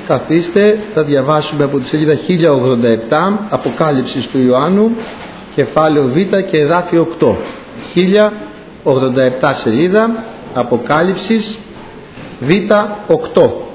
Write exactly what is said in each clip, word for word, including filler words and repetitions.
Καθίστε, θα διαβάσουμε από τη σελίδα χίλια ογδόντα επτά, Αποκάλυψης του Ιωάννου, κεφάλαιο Β και εδάφιο οκτώ. χίλια ογδόντα επτά σελίδα, Αποκάλυψης Β οκτώ.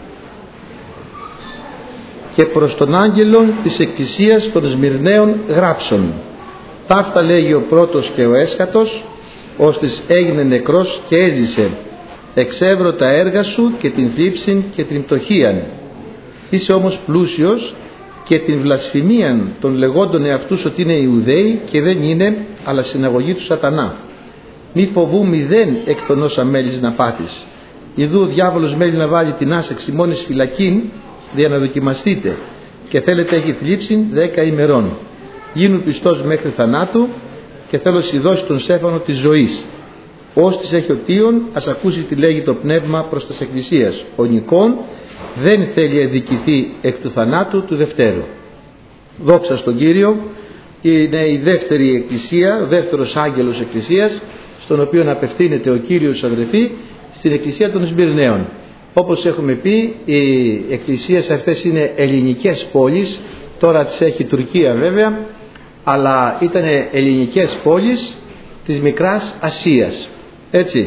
Και προς τον άγγελον της εκκλησίας των Σμυρναίων γράψον. Ταύτα λέγει ο πρώτος και ο έσχατος, ώστις έγινε νεκρός και έζησε. Εξεύρω τα έργα σου και την θλίψην και την πτωχίαν. Είσαι όμως πλούσιος και την βλασφημίαν των λεγόντων εαυτούς ότι είναι Ιουδαίοι και δεν είναι, αλλά συναγωγή του σατανά. Μη φοβού μηδέν εκ των όσα μέλης να πάθεις. Ιδού ο διάβολος μέλη να βάλει την άσεξη μόνης φυλακήν, δια να δοκιμαστείτε, και θέλετε έχει θλίψην δέκα ημερών. Γίνου πιστός μέχρι θανάτου, και θέλω σοι δώσει τον στέφανο της ζωής. Ώστις έχει οτίον, ας ακούσει τι λέγει το πνεύμα προς τας εκκλησίας. Ο Νικόν δεν θέλει εδικηθεί εκ του θανάτου του δευτέρου. Δόξα στον Κύριο. Είναι η δεύτερη εκκλησία, ο δεύτερος άγγελος εκκλησίας, στον οποίο απευθύνεται ο Κύριος, αδερφοί, στην εκκλησία των Σμυρναίων. Όπως έχουμε πει, οι εκκλησίες αυτές είναι ελληνικές πόλεις, τώρα τις έχει η Τουρκία βέβαια, αλλά ήταν ελληνικές πόλεις της Μικράς Ασίας, έτσι,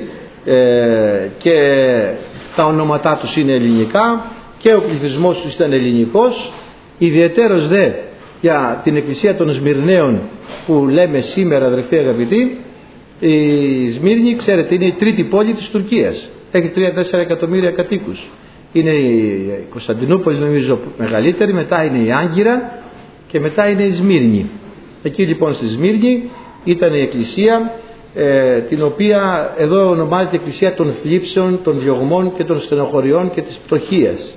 ε, και τα ονόματά τους είναι ελληνικά και ο πληθυσμός τους ήταν ελληνικός. Ιδιαιτέρως δε για την εκκλησία των Σμυρναίων που λέμε σήμερα, αδερφοί αγαπητοί, η Σμύρνη, ξέρετε, είναι η τρίτη πόλη της Τουρκίας, έχει τρία τέσσερα εκατομμύρια κατοίκους. Είναι η Κωνσταντινούπολη, νομίζω, μεγαλύτερη, μετά είναι η Άγκυρα και μετά είναι η Σμύρνη. Εκεί λοιπόν στη Σμύρνη ήταν η εκκλησία, ε, την οποία εδώ ονομάζεται εκκλησία των θλίψεων, των διωγμών και των στενοχωριών και της πτωχίας.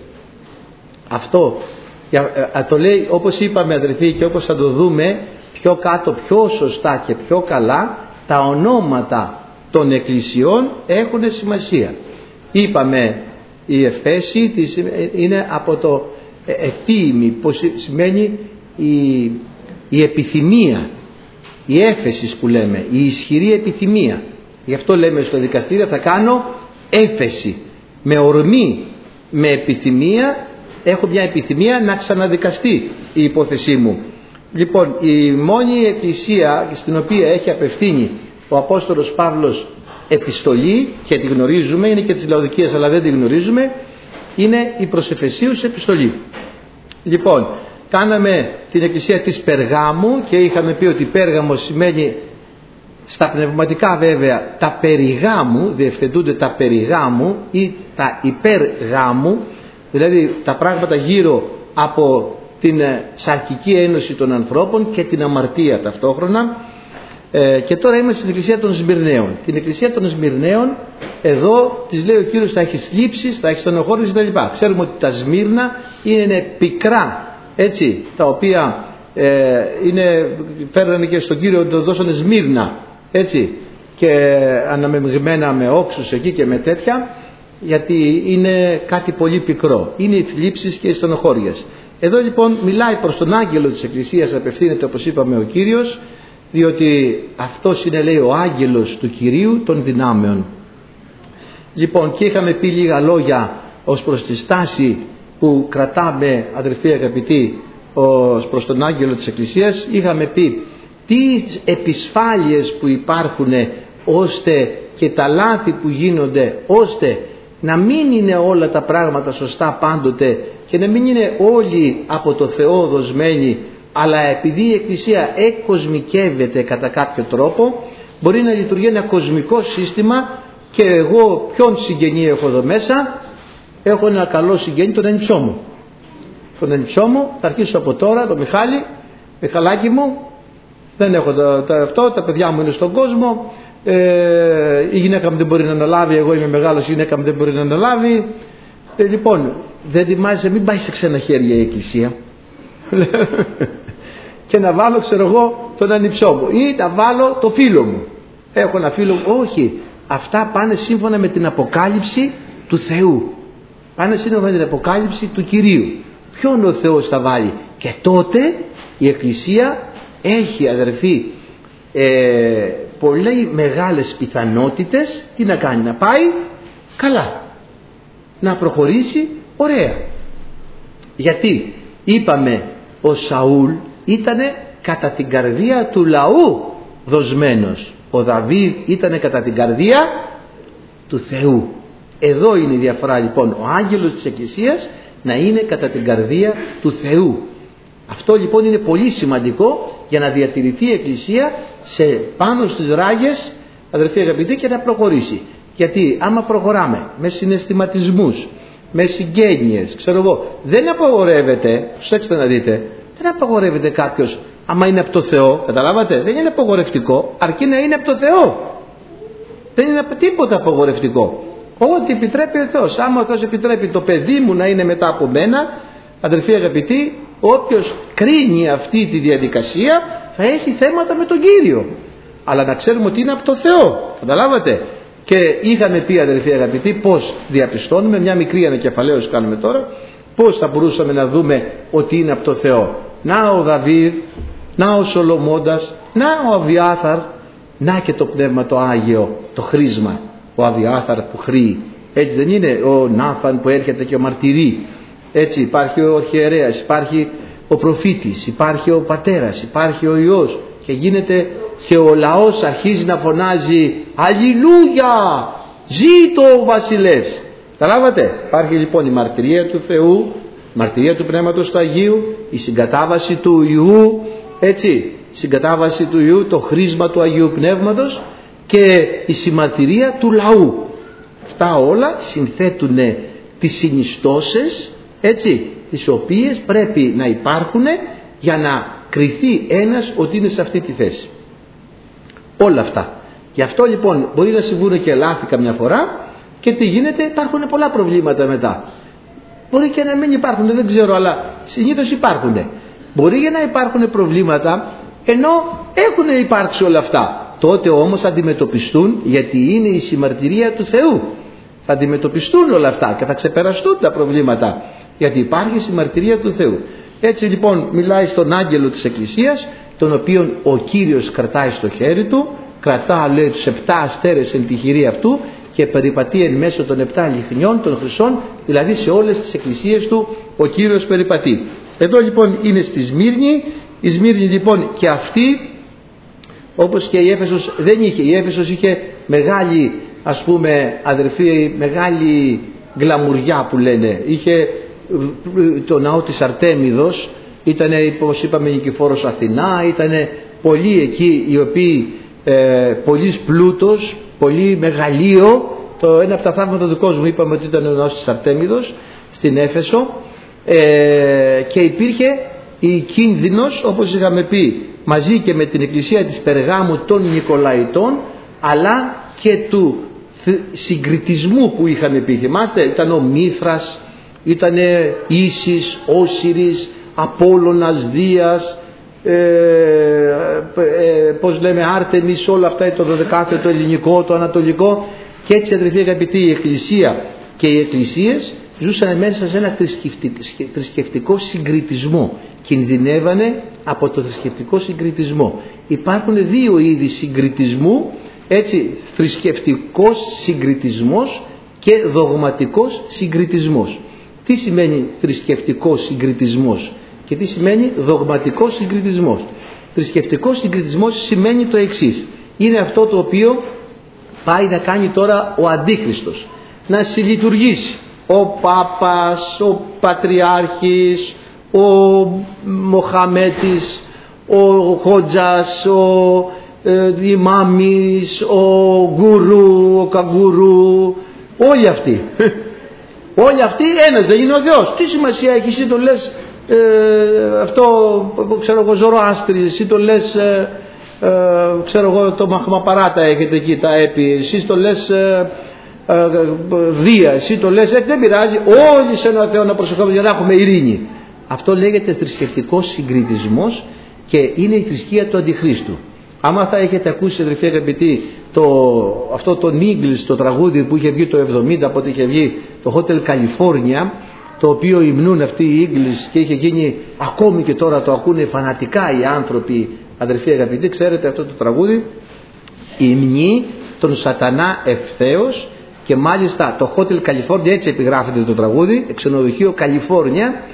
Αυτό ε, το λέει, όπως είπαμε αδερφοί, και όπως θα το δούμε πιο κάτω, πιο σωστά και πιο καλά, τα ονόματα των εκκλησιών έχουν σημασία. Είπαμε η Εφέση είναι από το εφήμι, που σημαίνει η, η επιθυμία, η έφεση που λέμε, η ισχυρή επιθυμία. Γι' αυτό λέμε στο δικαστήριο θα κάνω έφεση, με ορμή, με επιθυμία, έχω μια επιθυμία να ξαναδικαστεί η υπόθεσή μου. Λοιπόν, η μόνη εκκλησία στην οποία έχει απευθύνει ο Απόστολος Παύλος επιστολή, και τη γνωρίζουμε, είναι και της Λαοδικίας αλλά δεν τη γνωρίζουμε, είναι η προς Εφεσίους επιστολή. Λοιπόν, κάναμε την εκκλησία της Περγάμου και είχαμε πει ότι Πέργαμος σημαίνει, στα πνευματικά βέβαια, τα περιγάμου, διευθετούνται τα περιγάμου ή τα υπεργάμου, δηλαδή τα πράγματα γύρω από την σαρκική ένωση των ανθρώπων και την αμαρτία ταυτόχρονα. Ε, και τώρα είμαστε στην εκκλησία των Σμυρναίων. Την εκκλησία των Σμυρναίων, εδώ της λέει ο Κύριος, θα έχει θλίψεις, θα έχει στενοχώρηση κτλ. Ξέρουμε ότι τα Σμύρνα είναι πικρά, έτσι, τα οποία ε, είναι, φέρνανε και στον Κύριο, το δώσανε Σμύρνα, έτσι, και αναμειγμένα με όξους εκεί και με τέτοια, γιατί είναι κάτι πολύ πικρό. Είναι οι θλίψεις και οι στενοχώριες. Εδώ λοιπόν μιλάει προς τον άγγελο της εκκλησίας, απευθύνεται όπως είπαμε ο Κύριος, διότι αυτός είναι, λέει, ο άγγελος του Κυρίου των δυνάμεων. Λοιπόν, και είχαμε πει λίγα λόγια ως προς τη στάση που κρατάμε, αδερφοί αγαπητοί, ως προς τον άγγελο της εκκλησίας. Είχαμε πει τις επισφάλειες που υπάρχουν, ώστε και τα λάθη που γίνονται, ώστε να μην είναι όλα τα πράγματα σωστά πάντοτε και να μην είναι όλοι από το Θεό δοσμένοι, αλλά επειδή η Εκκλησία εκκοσμικεύεται κατά κάποιο τρόπο, μπορεί να λειτουργεί ένα κοσμικό σύστημα, και εγώ ποιον συγγενή έχω εδώ μέσα? Έχω ένα καλό συγγενή, τον ανιψιό μου. Τον ανιψιό μου, θα αρχίσω από τώρα, το Μιχάλη, Μιχαλάκι μου, δεν έχω το, το, αυτό, τα παιδιά μου είναι στον κόσμο, ε, η γυναίκα μου δεν μπορεί να αναλάβει, εγώ είμαι μεγάλος, η γυναίκα μου δεν μπορεί να αναλάβει. Ε, λοιπόν, δεν ετοιμάζεσαι, μην πάει σε ξένα χέρια η Εκκλησία. Και να βάλω, ξέρω εγώ, τον ανιψό μου, ή να βάλω το φίλο μου. Έχω ένα φίλο μου. Όχι, αυτά πάνε σύμφωνα με την αποκάλυψη του Θεού, πάνε σύμφωνα με την αποκάλυψη του Κυρίου. Ποιον ο Θεός θα βάλει? Και τότε η Εκκλησία έχει, αδερφοί, ε, πολύ μεγάλες πιθανότητες τι να κάνει? Να πάει καλά, να προχωρήσει ωραία. Γιατί είπαμε ο Σαούλ ήτανε κατά την καρδία του λαού δοσμένος, ο Δαβίδ ήτανε κατά την καρδία του Θεού. Εδώ είναι η διαφορά λοιπόν, ο άγγελος της Εκκλησίας να είναι κατά την καρδία του Θεού. Αυτό λοιπόν είναι πολύ σημαντικό για να διατηρηθεί η Εκκλησία σε, πάνω στις ράγες, αδερφοί αγαπητοί, και να προχωρήσει. Γιατί άμα προχωράμε με συναισθηματισμούς, με συγγένειες, ξέρω εγώ, δεν απαγορεύεται, προσέξτε να δείτε, δεν απαγορεύεται κάποιος άμα είναι από το Θεό, καταλάβατε, δεν είναι απαγορευτικό, αρκεί να είναι από το Θεό. Δεν είναι τίποτα απαγορευτικό. Ό,τι επιτρέπει ο Θεός. Άμα ο Θεός επιτρέπει το παιδί μου να είναι μετά από μένα, αδερφοί αγαπητοί, όποιος κρίνει αυτή τη διαδικασία θα έχει θέματα με τον Κύριο. Αλλά να ξέρουμε ότι είναι από το Θεό, καταλάβατε. Και είχαμε πει, αδερφοί αγαπητοί, πώς διαπιστώνουμε, μια μικρή ανακεφαλαίωση κάνουμε τώρα, πώς θα μπορούσαμε να δούμε ότι είναι από το Θεό. Να ο Δαβίδ, να ο Σολομώντας, να ο Αβιάθαρ, να και το Πνεύμα το Άγιο, το χρήσμα, ο Αβιάθαρ που χρεί. Έτσι δεν είναι ο Νάθαν που έρχεται και ο μαρτυρεί. Έτσι υπάρχει ο αρχιερέας, υπάρχει ο προφήτης, υπάρχει ο πατέρας, υπάρχει ο Υιός, και γίνεται και ο λαός αρχίζει να φωνάζει Αλληλούια, ζήτω ο βασιλεύς. Καταλάβατε, υπάρχει λοιπόν η μαρτυρία του Θεού, η μαρτυρία του Πνεύματος του Αγίου, η συγκατάβαση του Υιού, έτσι, η συγκατάβαση του Υιού, το χρήσμα του Αγίου Πνεύματος και η συμμαρτυρία του λαού. Αυτά όλα συνθέτουν τις συνιστώσεις, έτσι, τις οποίες πρέπει να υπάρχουν για να κριθεί ένας ότι είναι σε αυτή τη θέση. Όλα αυτά. Γι' αυτό λοιπόν μπορεί να συμβούν και λάθη καμιά φορά, και τι γίνεται, υπάρχουν πολλά προβλήματα μετά. Μπορεί και να μην υπάρχουν, δεν ξέρω, αλλά συνήθως υπάρχουν. Μπορεί για να υπάρχουν προβλήματα ενώ έχουν υπάρξει όλα αυτά. Τότε όμως θα αντιμετωπιστούν, γιατί είναι η συμμαρτυρία του Θεού. Θα αντιμετωπιστούν όλα αυτά και θα ξεπεραστούν τα προβλήματα, γιατί υπάρχει συμμαρτυρία του Θεού. Έτσι λοιπόν μιλάει στον άγγελο της Εκκλησίας, τον οποίον ο Κύριος κρατάει στο χέρι του, κρατά, λέει, τους επτά αστέρες εν τη χειρή αυτού και περιπατεί εν μέσω των επτά λιχνιών των χρυσών, δηλαδή σε όλες τις εκκλησίες του ο Κύριος περιπατεί. Εδώ λοιπόν είναι στη Σμύρνη. Η Σμύρνη λοιπόν και αυτή, όπως και η Έφεσος, δεν είχε. Η Έφεσος είχε μεγάλη, ας πούμε, αδερφοί, μεγάλη γκλαμουριά που λένε. Είχε το ναό της Αρτέμιδος, ήταν, όπως είπαμε, Νικηφόρος Αθηνά, ήταν πολλοί εκεί οι οποίοι ε, πολύς πλούτος, πολύ μεγαλείο. Το ένα από τα θαύματα του κόσμου είπαμε ότι ήταν ο ναός της Αρτέμιδος στην Έφεσο, ε, και υπήρχε η κίνδυνος, όπως είχαμε πει, μαζί και με την εκκλησία της Περγάμου των Νικολαϊτών, αλλά και του συγκριτισμού που είχαμε πει. Θυμάστε, ήταν ο Μήθρας, ήταν Ίσης, Όσιρης, Απόλλωνας, Δίας, ε, ε, πώς λέμε, Άρτεμις, όλα αυτά, το δωδεκάθετο, το ελληνικό, το ανατολικό. Και έτσι, αδερφοί αγαπητοί, η Εκκλησία και οι εκκλησίες ζούσαν μέσα σε ένα θρησκευτικό συγκριτισμό. Κινδυνεύανε από το θρησκευτικό συγκριτισμό. Υπάρχουν δύο είδη συγκριτισμού, έτσι, θρησκευτικός συγκριτισμός και δογματικός συγκριτισμός. Τι σημαίνει θρησκευτικός συγκριτισμός και τι σημαίνει δογματικός συγκριτισμός? Θρησκευτικός συγκριτισμός σημαίνει το εξής. Είναι αυτό το οποίο πάει να κάνει τώρα ο Αντίχριστος. Να συλλειτουργήσει ο Πάπας, ο Πατριάρχης, ο Μοχαμέτης, ο Χότζας, ο ε, Ιμάμις, ο Γκουρού, ο Καγκουρού, όλοι αυτοί. Όλοι αυτοί ένας δεν είναι ο Θεός. Τι σημασία έχει? Εσύ το λες ε, αυτό, ξέρω εγώ, Ζωροάστρη, εσύ το λες ε, ε, ξέρω εγώ, το Μαχμαπαράτα έχετε εκεί τα έπι, εσύ το λες ε, ε, Δία, εσύ το λες, ε, δεν πειράζει, όλοι σε ένα Θεό να προσευχόμαστε για να έχουμε ειρήνη. Αυτό λέγεται θρησκευτικός συγκριτισμός και είναι η θρησκεία του Αντιχρίστου. Άμα θα έχετε ακούσει, αδερφοί αγαπητοί, το, αυτό το Eagles, το τραγούδι που είχε βγει το εβδομήντα, πότε είχε βγει το Hotel California, το οποίο υμνούν αυτοί οι Eagles και είχε γίνει, ακόμη και τώρα το ακούνε φανατικά οι άνθρωποι, αδερφοί αγαπητοί, ξέρετε αυτό το τραγούδι, υμνεί τον σατανά ευθέως, και μάλιστα το Hotel California, έτσι επιγράφεται το τραγούδι, ξενοδοχείο California,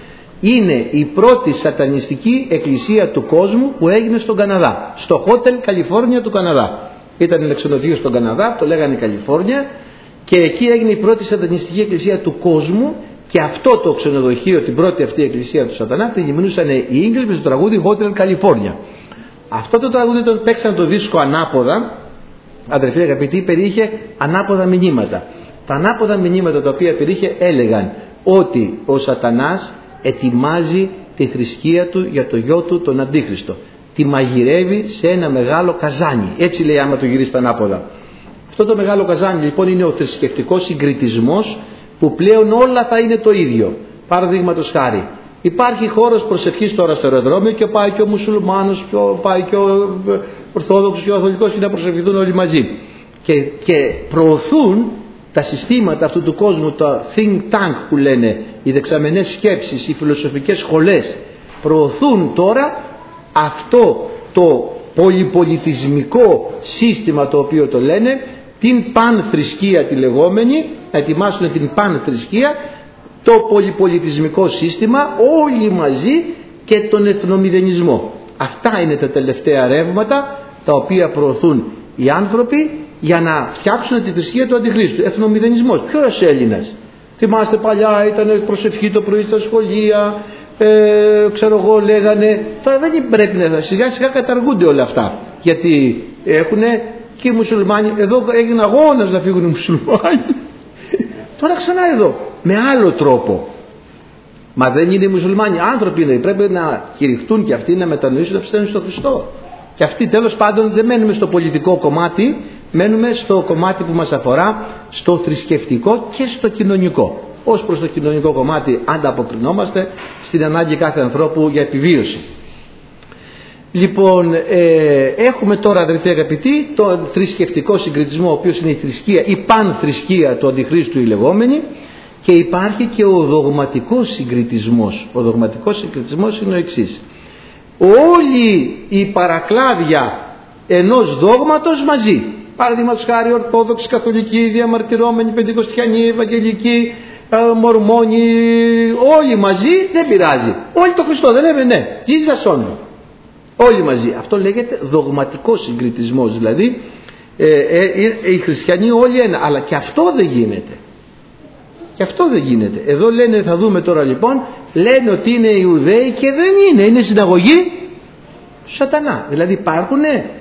Είναι η πρώτη σατανιστική εκκλησία του κόσμου που έγινε στον Καναδά, στο Hotel California του Καναδά. Ήταν ένα ξενοδοχείο στον Καναδά, το λέγανε Καλιφόρνια, και εκεί έγινε η πρώτη σατανιστική εκκλησία του κόσμου. Και αυτό το ξενοδοχείο, την πρώτη αυτή εκκλησία του Σατανά, την γυμνούσαν οι Ίγγλοι με το τραγούδι Hotel California. Αυτό το τραγούδι το παίξαν το δίσκο ανάποδα, αδερφοί αγαπητοί, περιείχε ανάποδα μηνύματα. Τα ανάποδα μηνύματα τα οποία περιείχε έλεγαν ότι ο Σατανάς ετοιμάζει τη θρησκεία του για το γιο του τον Αντίχριστο. Τη μαγειρεύει σε ένα μεγάλο καζάνι. Έτσι λέει άμα το γυρίσει ανάποδα. Αυτό το μεγάλο καζάνι λοιπόν είναι ο θρησκευτικός συγκριτισμός, που πλέον όλα θα είναι το ίδιο. Παραδείγματος χάρη, υπάρχει χώρος προσευχής τώρα στο αεροδρόμιο και πάει και ο μουσουλμάνος, και πάει και ο Ορθόδοξος και ο Καθολικός και να προσευχηθούν όλοι μαζί. Και, και προωθούν τα συστήματα αυτού του κόσμου, τα think tank που λένε, οι δεξαμενές σκέψεις, οι φιλοσοφικές σχολές, προωθούν τώρα αυτό το πολυπολιτισμικό σύστημα το οποίο το λένε, την πανθρησκεία τη λεγόμενη, να ετοιμάσουν την πανθρησκεία, το πολυπολιτισμικό σύστημα, όλοι μαζί, και τον εθνομηδενισμό. Αυτά είναι τα τελευταία ρεύματα τα οποία προωθούν οι άνθρωποι για να φτιάξουν τη θρησκεία του Αντιχρίστου. Εθνομηδενισμός. Ποιος Έλληνας? Θυμάστε παλιά ήταν προσευχή το πρωί στα σχολεία, ε, ξέρω εγώ λέγανε. Τώρα δεν πρέπει να, σιγά σιγά καταργούνται όλα αυτά, γιατί έχουνε και οι μουσουλμάνοι, εδώ έγινε αγώνας να φύγουν οι μουσουλμάνοι. Τώρα ξανά εδώ, με άλλο τρόπο. Μα δεν είναι οι μουσουλμάνοι, άνθρωποι είναι, πρέπει να κηρυχτούν και αυτοί, να μετανοήσουν, να πιστεύουν στον Χριστό. Και αυτοί τέλος πάντων δεν μένουμε στο πολιτικό κομμάτι, μένουμε στο κομμάτι που μας αφορά, στο θρησκευτικό και στο κοινωνικό. Ως προς το κοινωνικό κομμάτι ανταποκρινόμαστε στην ανάγκη κάθε ανθρώπου για επιβίωση. Λοιπόν, ε, έχουμε τώρα, αδελφοί αγαπητοί, τον θρησκευτικό συγκριτισμό, ο οποίος είναι η θρησκεία, η πανθρησκεία του Αντιχρίστου η λεγόμενη, και υπάρχει και ο δογματικός συγκριτισμός. Ο δογματικός συγκριτισμός είναι ο εξής: όλη η παρακλάδια ενός δόγματος μαζί, παραδείγματος χάρη Ορθόδοξοι, Καθολικοί, Διαμαρτυρόμενοι, Πεντηκοστιανοί, Ευαγγελικοί, Μορμόνοι, όλοι μαζί, δεν πειράζει. Όλοι το Χριστό, δεν λέμε ναι, Jesus only. Όλοι μαζί. Αυτό λέγεται δογματικός συγκριτισμός. Δηλαδή ε, ε, ε, οι χριστιανοί όλοι ένα. Αλλά και αυτό δεν γίνεται. Και αυτό δεν γίνεται. Εδώ λένε, θα δούμε τώρα λοιπόν, λένε ότι είναι Ιουδαίοι και δεν είναι. Είναι συναγωγή του Σατανά. Δηλαδή υπάρχουν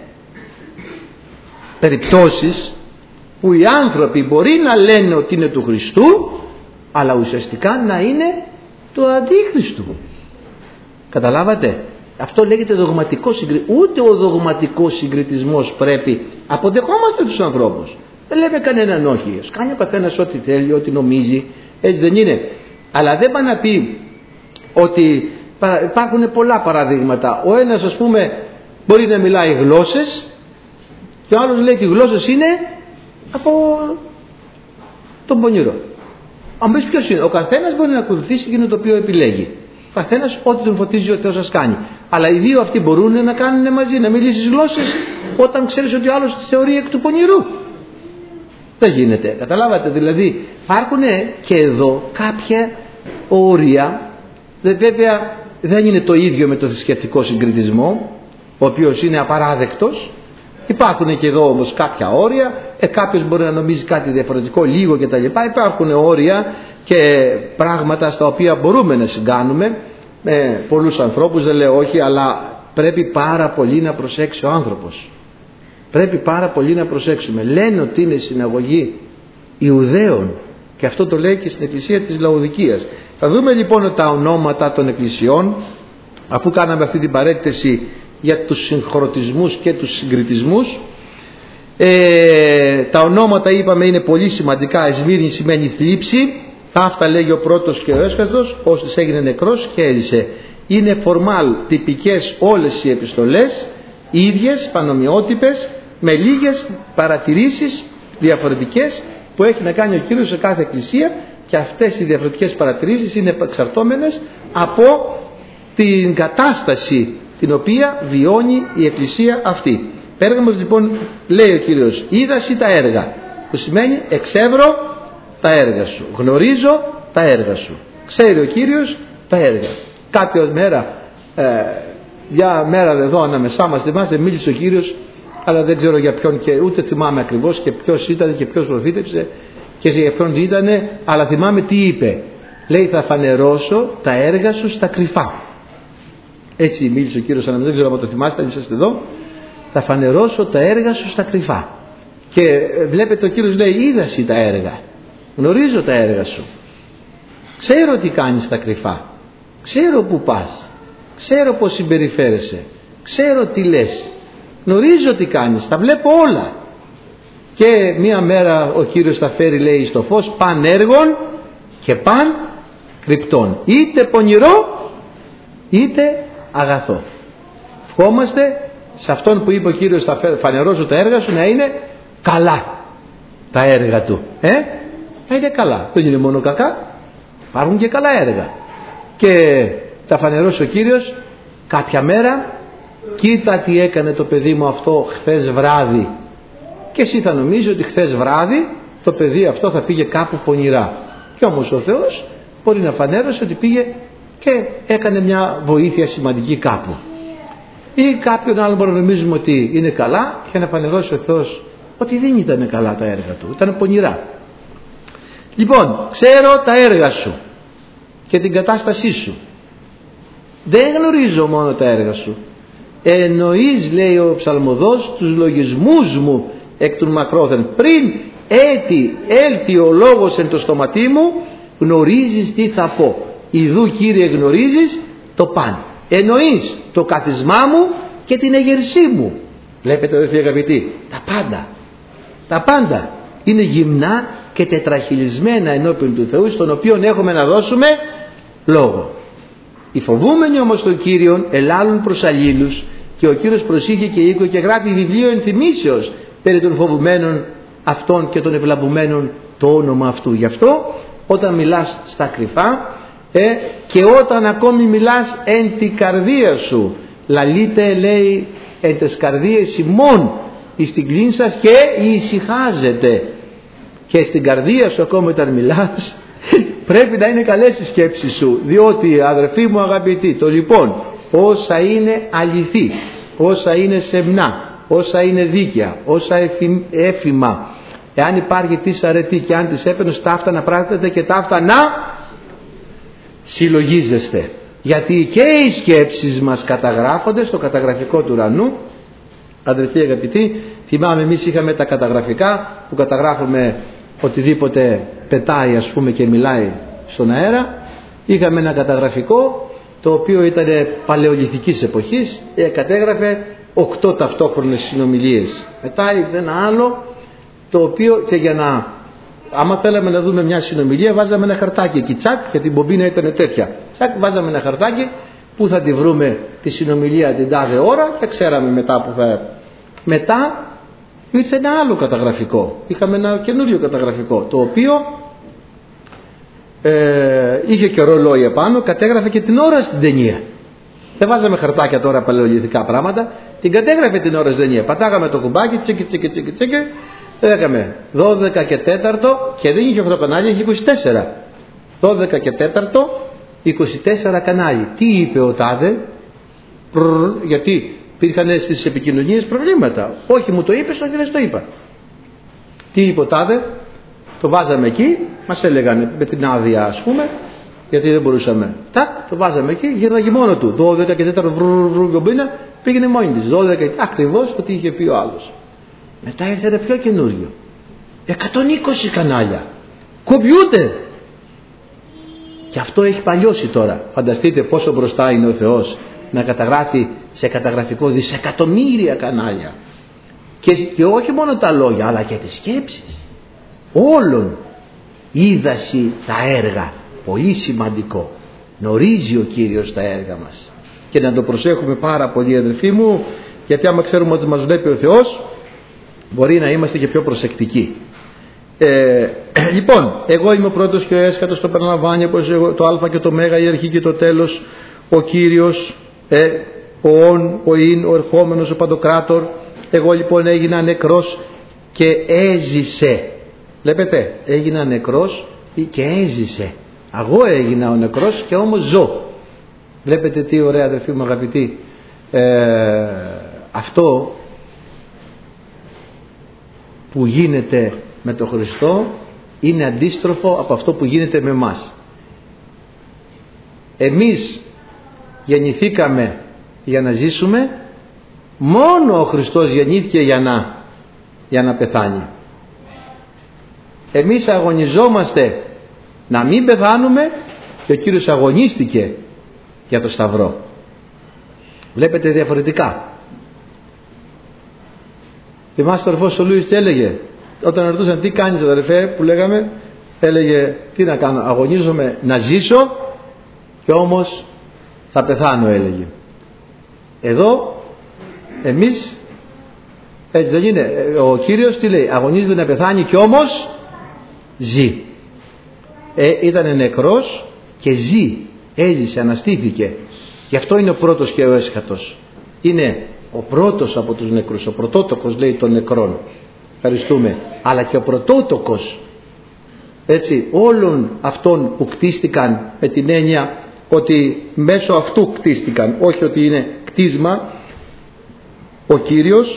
περιπτώσεις που οι άνθρωποι μπορεί να λένε ότι είναι του Χριστού, αλλά ουσιαστικά να είναι του Αντίχριστου. Καταλάβατε? Αυτό λέγεται δογματικό συγκριτισμός. Ούτε ο δογματικός συγκριτισμός πρέπει. Αποδεχόμαστε τους ανθρώπους. Δεν λέμε κανέναν όχι. Κάνει ο καθένας ό,τι θέλει, ό,τι νομίζει. Έτσι δεν είναι? Αλλά δεν πάει να πει ότι υπάρχουν πολλά παραδείγματα. Ο ένας, ας πούμε, μπορεί να μιλάει γλώσσες και ο άλλος λέει ότι οι γλώσσες είναι από τον πονηρό. Αν πεις ποιος είναι? Ο καθένας μπορεί να ακολουθήσει εκείνο το οποίο επιλέγει. Ο καθένας ό,τι τον φωτίζει ο Θεός σας κάνει. Αλλά οι δύο αυτοί μπορούν να κάνουν μαζί, να μιλήσεις γλώσσες, όταν ξέρεις ότι ο άλλος τη θεωρεί εκ του πονηρού. Δεν γίνεται. Καταλάβατε? Δηλαδή υπάρχουν και εδώ κάποια όρια. Βέβαια δεν είναι το ίδιο με το θρησκευτικό συγκριτισμό, ο οποίος είναι απαράδεκτος. Υπάρχουν και εδώ όμως κάποια όρια. Ε, κάποιος μπορεί να νομίζει κάτι διαφορετικό, λίγο κτλ. Υπάρχουν όρια και πράγματα στα οποία μπορούμε να συγκάνουμε με πολλούς ανθρώπους, δεν λέω όχι, αλλά πρέπει πάρα πολύ να προσέξει ο άνθρωπος. Πρέπει πάρα πολύ να προσέξουμε. Λένε ότι είναι συναγωγή Ιουδαίων, και αυτό το λέει και στην εκκλησία της Λαοδικίας. Θα δούμε λοιπόν τα ονόματα των εκκλησιών, αφού κάναμε αυτή την παρέκτηση για τους συγχρωτισμούς και τους συγκριτισμούς. Ε, τα ονόματα είπαμε είναι πολύ σημαντικά. Εσμύρνη σημαίνει θλίψη. Αυτά λέγει ο πρώτος και ο έσχατος, ώστις έγινε νεκρός και έζησε. Είναι φορμάλ, τυπικές όλες οι επιστολές, ίδιες, πανομοιότυπες, με λίγες παρατηρήσεις διαφορετικές που έχει να κάνει ο Κύριος σε κάθε εκκλησία, και αυτές οι διαφορετικές παρατηρήσεις είναι εξαρτώμενες από την κατάσταση την οποία βιώνει η εκκλησία αυτή. Πέργαμος λοιπόν, λέει ο Κύριος, είδαση τα έργα, που σημαίνει εξεύρω τα έργα σου, γνωρίζω τα έργα σου. Ξέρει ο Κύριος τα έργα. Κάποια μέρα, ε, μια μέρα εδώ ανάμεσά μας, θυμάστε, μίλησε ο Κύριος, αλλά δεν ξέρω για ποιον και ούτε θυμάμαι ακριβώς και ποιος ήταν και ποιος προφήτεψε και για ποιον ήταν, αλλά θυμάμαι τι είπε. Λέει, θα φανερώσω τα έργα σου στα κρυφά. Έτσι μίλησε ο Κύριος, αλλά δεν ξέρω αν το θυμάστε, αν είσαστε εδώ. Θα φανερώσω τα έργα σου στα κρυφά. Και βλέπετε ο Κύριος λέει, είδα εσύ τα έργα, γνωρίζω τα έργα σου, ξέρω τι κάνεις στα κρυφά, ξέρω που πας, ξέρω πως συμπεριφέρεσαι, ξέρω τι λες, γνωρίζω τι κάνεις, τα βλέπω όλα. Και μία μέρα ο Κύριος θα φέρει, λέει, στο φως παν έργων και παν κρυπτών, είτε πονηρό είτε αγαθό. Ευχόμαστε σε αυτόν που είπε ο Κύριος, θα φανερώσω τα έργα σου, να είναι καλά τα έργα του, ε? να είναι καλά, δεν είναι μόνο κακά, υπάρχουν και καλά έργα. Και θα φανερώσει ο Κύριος κάποια μέρα, κοίτα τι έκανε το παιδί μου αυτό χθες βράδυ, και εσύ θα νομίζει ότι χθες βράδυ το παιδί αυτό θα πήγε κάπου πονηρά, και όμως ο Θεός μπορεί να φανέρωσε ότι πήγε και έκανε μια βοήθεια σημαντική κάπου. Ή κάποιον άλλο μπορεί να νομίζουμε ότι είναι καλά και να φανερώσει ο Θεός ότι δεν ήταν καλά τα έργα του, ήταν πονηρά. Λοιπόν, ξέρω τα έργα σου και την κατάστασή σου. Δεν γνωρίζω μόνο τα έργα σου. Εννοείς, λέει ο ψαλμοδός, τους λογισμούς μου εκ των μακρόθεν. Πριν έτη έλθει ο λόγος εν το στοματί μου, γνωρίζεις τι θα πω. Ιδού, Κύριε, γνωρίζεις το παν. Εννοείς το καθισμά μου και την εγερσή μου. Βλέπετε εδώ, αγαπητοί, τα πάντα, τα πάντα είναι γυμνά και τετραχυλισμένα ενώπιον του Θεού, στον οποίο έχουμε να δώσουμε λόγο. Οι φοβούμενοι όμως τον Κύριον ελάλουν προς αλλήλους, και ο Κύριος προσήχε και οίκο και γράφει βιβλίο ενθυμίσεως περί των φοβουμένων αυτών και των ευλαμβωμένων το όνομα αυτού. Γι' αυτό όταν μιλάς στα κρυφά, ε, και όταν ακόμη μιλάς εν την καρδία σου, λαλείτε, λέει, εν τες καρδίες ημών εις την κλίν σας και ησυχάζετε. Και στην καρδία σου ακόμη όταν μιλάς πρέπει να είναι καλές οι σκέψεις σου, διότι, αδερφοί μου αγαπητοί, το λοιπόν, όσα είναι αληθή, όσα είναι σεμνά, όσα είναι δίκαια, όσα έφημα, εάν υπάρχει της αρετή και αν τις έπαινος, ταύτα να πράττετε και ταύτα να συλλογίζεστε. Γιατί και οι σκέψεις μας καταγράφονται στο καταγραφικό του ουρανού. Αδερφοί αγαπητοί, θυμάμαι, εμείς είχαμε τα καταγραφικά που καταγράφουμε οτιδήποτε πετάει, ας πούμε, και μιλάει στον αέρα. Είχαμε ένα καταγραφικό το οποίο ήταν παλαιολιθικής εποχής, ε, κατέγραφε οκτώ ταυτόχρονες συνομιλίες. Μετά ήρθε ένα άλλο το οποίο, και για να, άμα θέλαμε να δούμε μια συνομιλία, βάζαμε ένα χαρτάκι εκεί, τσακ, γιατί την μπομπίνα ήταν τέτοια, τσακ, βάζαμε ένα χαρτάκι που θα τη βρούμε τη συνομιλία την τάδε ώρα και ξέραμε μετά που θα. Μετά ήρθε ένα άλλο καταγραφικό, είχαμε ένα καινούριο καταγραφικό, το οποίο ε, είχε και ρολόι επάνω, κατέγραφε και την ώρα στην ταινία. Δεν βάζαμε χαρτάκια τώρα παλαιολιθικά πράγματα, την κατέγραφε την ώρα στην ταινία. Πατάγαμε το κουμπάκι, τσίκι τσίκι τσίκι τσίκι, έκαμε δώδεκα και τέταρτο και δεν είχε οκτώ κανάλια, είχε είκοσι τέσσερα. δώδεκα και τέταρτο, είκοσι τέσσερα κανάλια. Τι είπε ο τάδε, πρρρ, γιατί υπήρχαν στις επικοινωνίες προβλήματα. Όχι μου το είπες, όχι δεν το είπα. Τι είπε ο τάδε, το βάζαμε εκεί, μας έλεγαν με την άδεια, ας πούμε, γιατί δεν μπορούσαμε. Τάκ, το βάζαμε εκεί, γύρναγε μόνο του. δώδεκα και τέταρτο, βρου, βρου, κομπίνα, πήγαινε μόνη της. δώδεκα, ακριβώς ό,τι είχε πει ο άλλος. Μετά ήρθε ένα πιο καινούριο. εκατόν είκοσι κανάλια. Κομπιούτερ. Και αυτό έχει παλιώσει τώρα. Φανταστείτε πόσο μπροστά είναι ο Θεός να καταγράφει σε καταγραφικό δισεκατομμύρια κανάλια. Και, και όχι μόνο τα λόγια, αλλά και τις σκέψεις. Όλων. Είδαση τα έργα. Πολύ σημαντικό. Γνωρίζει ο Κύριος τα έργα μας. Και να το προσέχουμε πάρα πολύ, αδελφοί μου, γιατί άμα ξέρουμε ότι μας βλέπει ο Θεός, μπορεί να είμαστε και πιο προσεκτικοί. Ε, λοιπόν, εγώ είμαι ο πρώτος και ο έσχατος, το περιλαμβάνει πως εγώ, το α και το μέγα, η αρχή και το τέλος, ο Κύριος, ε, ο ον, ο ειν, ο ερχόμενος, ο παντοκράτορ. Εγώ λοιπόν έγινα νεκρός και έζησε. Βλέπετε, έγινα νεκρός και έζησε. Εγώ έγινα ο νεκρός και όμως ζω. Βλέπετε τι ωραία, αδερφοί μου αγαπητοί, ε, αυτό που γίνεται με τον Χριστό είναι αντίστροφο από αυτό που γίνεται με εμάς. Εμείς γεννηθήκαμε για να ζήσουμε, μόνο ο Χριστός γεννήθηκε για να, για να πεθάνει. Εμείς αγωνιζόμαστε να μην πεθάνουμε και ο Κύριος αγωνίστηκε για το Σταυρό. Βλέπετε διαφορετικά. Θυμάστε ο αδερφός ο Λούις τι έλεγε όταν ρωτούσαν τι κάνεις αδερφέ, που λέγαμε, έλεγε τι να κάνω, αγωνίζομαι να ζήσω και όμως θα πεθάνω, έλεγε. Εδώ εμείς έτσι δεν είναι, ο Κύριος τι λέει, αγωνίζεται να πεθάνει και όμως ζει. Ε, ήταν νεκρός και ζει, έζησε, αναστήθηκε. Γι' αυτό είναι ο πρώτος και ο έσχατος. Είναι ο πρώτος από τους νεκρούς, ο πρωτότοκος λέει των νεκρών. Ευχαριστούμε. Αλλά και ο πρωτότοκος, έτσι, όλων αυτών που κτίστηκαν, με την έννοια ότι μέσω αυτού κτίστηκαν, όχι ότι είναι κτίσμα, ο Κύριος.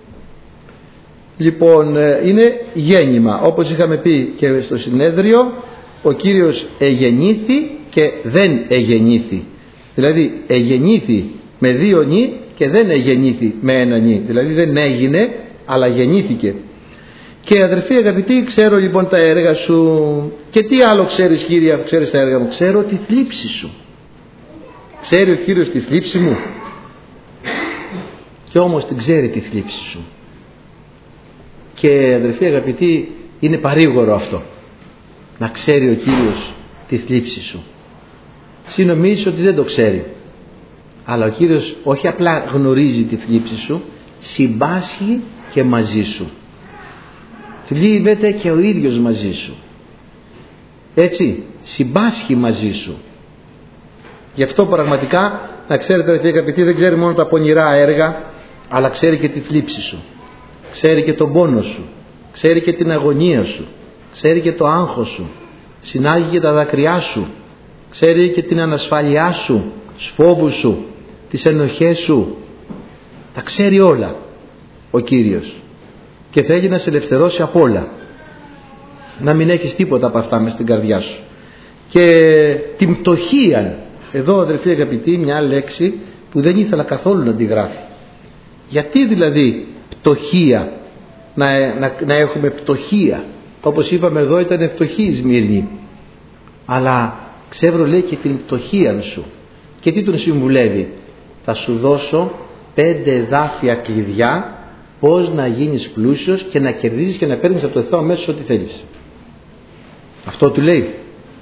Λοιπόν, είναι γέννημα, όπως είχαμε πει και στο συνέδριο, ο Κύριος εγεννήθη και δεν εγεννήθη. Δηλαδή εγεννήθη με δύο νη και δεν εγεννήθη με ένα νη. Δηλαδή δεν έγινε, αλλά γεννήθηκε. Και αδερφοί αγαπητοί, ξέρω λοιπόν τα έργα σου. Και τι άλλο ξέρεις, Κύριε, αφού ξέρεις τα έργα μου? Ξέρω τη θλίψη σου. Ξέρει ο Κύριος τη θλίψη μου? Και όμως την ξέρει τη θλίψη σου. Και αδερφοί αγαπητοί, είναι παρήγορο αυτό, να ξέρει ο Κύριος τη θλίψη σου. Συνομίζεις ότι δεν το ξέρει, αλλά ο Κύριος όχι απλά γνωρίζει τη θλίψη σου, συμπάσχει και μαζί σου. Θλίβεται και ο ίδιος μαζί σου. Έτσι, συμπάσχει μαζί σου. Γι' αυτό πραγματικά, να ξέρετε αδερφοί αγαπητοί, δεν ξέρει μόνο τα πονηρά έργα, αλλά ξέρει και τη θλίψη σου. Ξέρει και τον πόνο σου. Ξέρει και την αγωνία σου. Ξέρει και το άγχος σου. Συνάγει και τα δάκρυά σου. Ξέρει και την ανασφάλειά σου, τους φόβους σου, τις ενοχές σου. Τα ξέρει όλα ο Κύριος. Και θέλει να σε ελευθερώσει από όλα. Να μην έχεις τίποτα από αυτά μες στην καρδιά σου. Και την πτωχία. Εδώ αδερφοί αγαπητοί, μια λέξη που δεν ήθελα καθόλου να τη γράφει. Γιατί δηλαδή πτωχία, να, να, να έχουμε πτωχία? Όπως είπαμε εδώ, ήταν φτωχή η Σμύρνη, αλλά ξέρω λέει και την πτωχία σου. Και τι τον συμβουλεύει? Θα σου δώσω πέντε εδάφια κλειδιά πώς να γίνεις πλούσιος και να κερδίζεις και να παίρνεις από το Θεό αμέσως ό,τι θέλεις. Αυτό του λέει.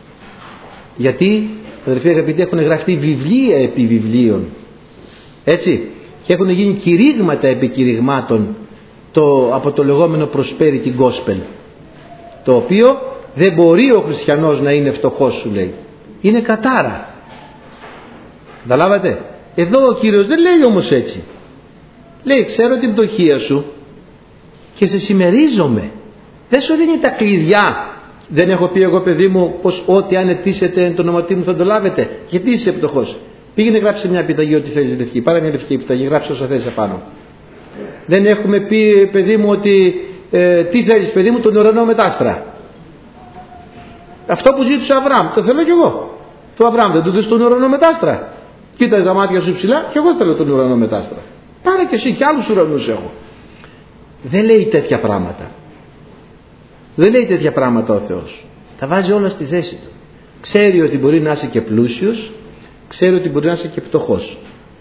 Γιατί αδερφοί αγαπητοί, έχουν γραφτεί βιβλία επί βιβλίων, έτσι, και έχουν γίνει κηρύγματα επί κηρυγμάτων το, από το λεγόμενο prosperity gospel, το οποίο δεν μπορεί ο χριστιανός να είναι φτωχός, σου λέει. Είναι κατάρα. Καταλάβατε? Εδώ ο Κύριος δεν λέει όμως έτσι. Λέει, ξέρω την πτωχία σου και σε συμμερίζομαι. Δεν σου δίνει τα κλειδιά. Δεν έχω πει εγώ, παιδί μου, πως ό,τι ανετήσετε εν το όνομα μου θα το λάβετε? Γιατί είσαι πτωχός? Πήγαινε γράψε μια επιταγή, ό,τι θέλεις λευκή. Πάρε μια λευκή επιταγή, γράψε όσο θες επάνω. Δεν έχουμε πει, παιδί μου, ότι ε, τι θέλεις, παιδί μου? Τον ουρανό με τ' άστρα. Αυτό που ζήτησε ο Αβραάμ, το θέλω κι εγώ. Το Αβραάμ δεν του δεις τον ουρανό με τ' άστρα? Κοίτα τα μάτια σου ψηλά, κι εγώ θέλω τον ουρανό με τ' άστρα. Πάρε κι εσύ, κι άλλους ουρανούς έχω. Δεν λέει τέτοια πράγματα. Δεν λέει τέτοια πράγματα ο Θεός. Τα βάζει όλα στη θέση του. Ξέρει ότι μπορεί να είσαι και πλούσιος, ξέρει ότι μπορεί να είσαι και φτωχός.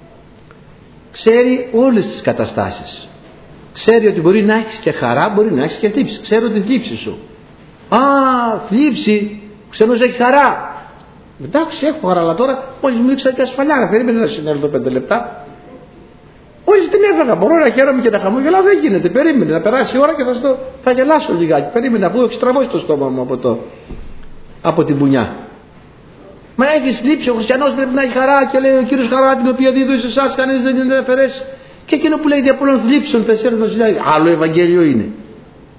Ξέρει όλες τις καταστάσεις. Ξέρει ότι μπορεί να έχεις και χαρά, μπορεί να έχεις και θλίψη. Ξέρω τη θλίψη σου. Α, θλίψη, ξένος έχει χαρά. Εντάξει, έχω χαρά, αλλά τώρα μόλις μου ρίξα και ασφαλιά, περίμενε να συνέλθω πέντε λεπτά. Μόλις την έφαγα, μπορώ να χαίρομαι και να χαμογελάω, δεν γίνεται. Περίμενε να περάσει η ώρα και θα, στο, θα γελάσω λιγάκι. Περίμενε, αφού έχει τραβώσει το στόμα μου από, το, από την πουνιά. Μα έχει θλίψη, ο χριστιανός πρέπει να έχει χαρά, και λέει ο Κύριος, χαρά την οποία δίδω σε εσάς, κανείς δεν είναι αφαιρέσει. Και εκείνο που λέει δια πολλών θλίψεων θα σε έρθω να ζηλάει. Άλλο Ευαγγέλιο είναι.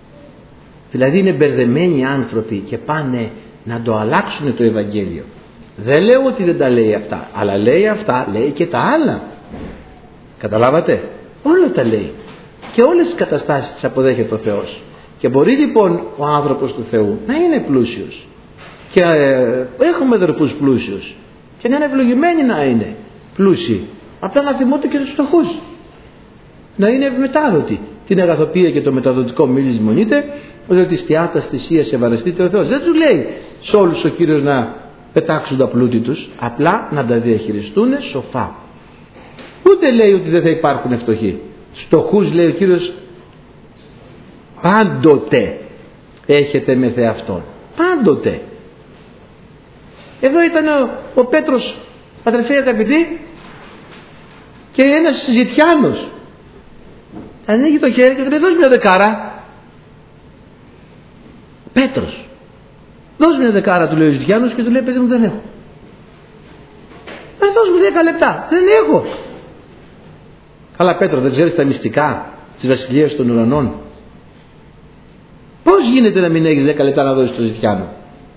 Δηλαδή είναι μπερδεμένοι άνθρωποι και πάνε να το αλλάξουν το Ευαγγέλιο. Δεν λέω ότι δεν τα λέει αυτά, αλλά λέει αυτά, λέει και τα άλλα. Καταλάβατε? Όλα τα λέει. Και όλες τις καταστάσεις τις αποδέχεται ο Θεός. Και μπορεί λοιπόν ο άνθρωπος του Θεού να είναι πλούσιος. Και ε, έχουμε αδερφούς πλούσιους. Και να είναι ευλογημένοι να είναι πλούσιοι. Απλά να θυμούνται και τους φτωχούς. Να είναι ευμετάδοτοι. Την αγαθοποιία και το μεταδοτικό μη λησμονείτε, ότι στιάτα θυσίας ευαρεστείτε ο Θεός. Δεν του λέει σε όλους ο Κύριος να πετάξουν τα πλούτη τους, απλά να τα διαχειριστούν σοφά. Ούτε λέει ότι δεν θα υπάρχουν φτωχοί. Φτωχούς, λέει ο Κύριος, πάντοτε έχετε με Θεαυτόν. Πάντοτε. Εδώ ήταν ο, ο Πέτρος, αδερφοί αγαπητοί, και ένας ζητιάνος. Ανοίγει το χέρι και του λέει, δώσ' μια δεκάρα. Πέτρος, δώσ' μια δεκάρα, του λέει ο ζητιάνος, και του λέει, παιδί μου, δεν έχω. Δώσ' μου δέκα λεπτά, δεν έχω. Αλλά Πέτρο, δεν ξέρεις τα μυστικά της βασιλείας των ουρανών? Πώς γίνεται να μην έχεις δέκα λεπτά να δώσεις το ζητιάνο?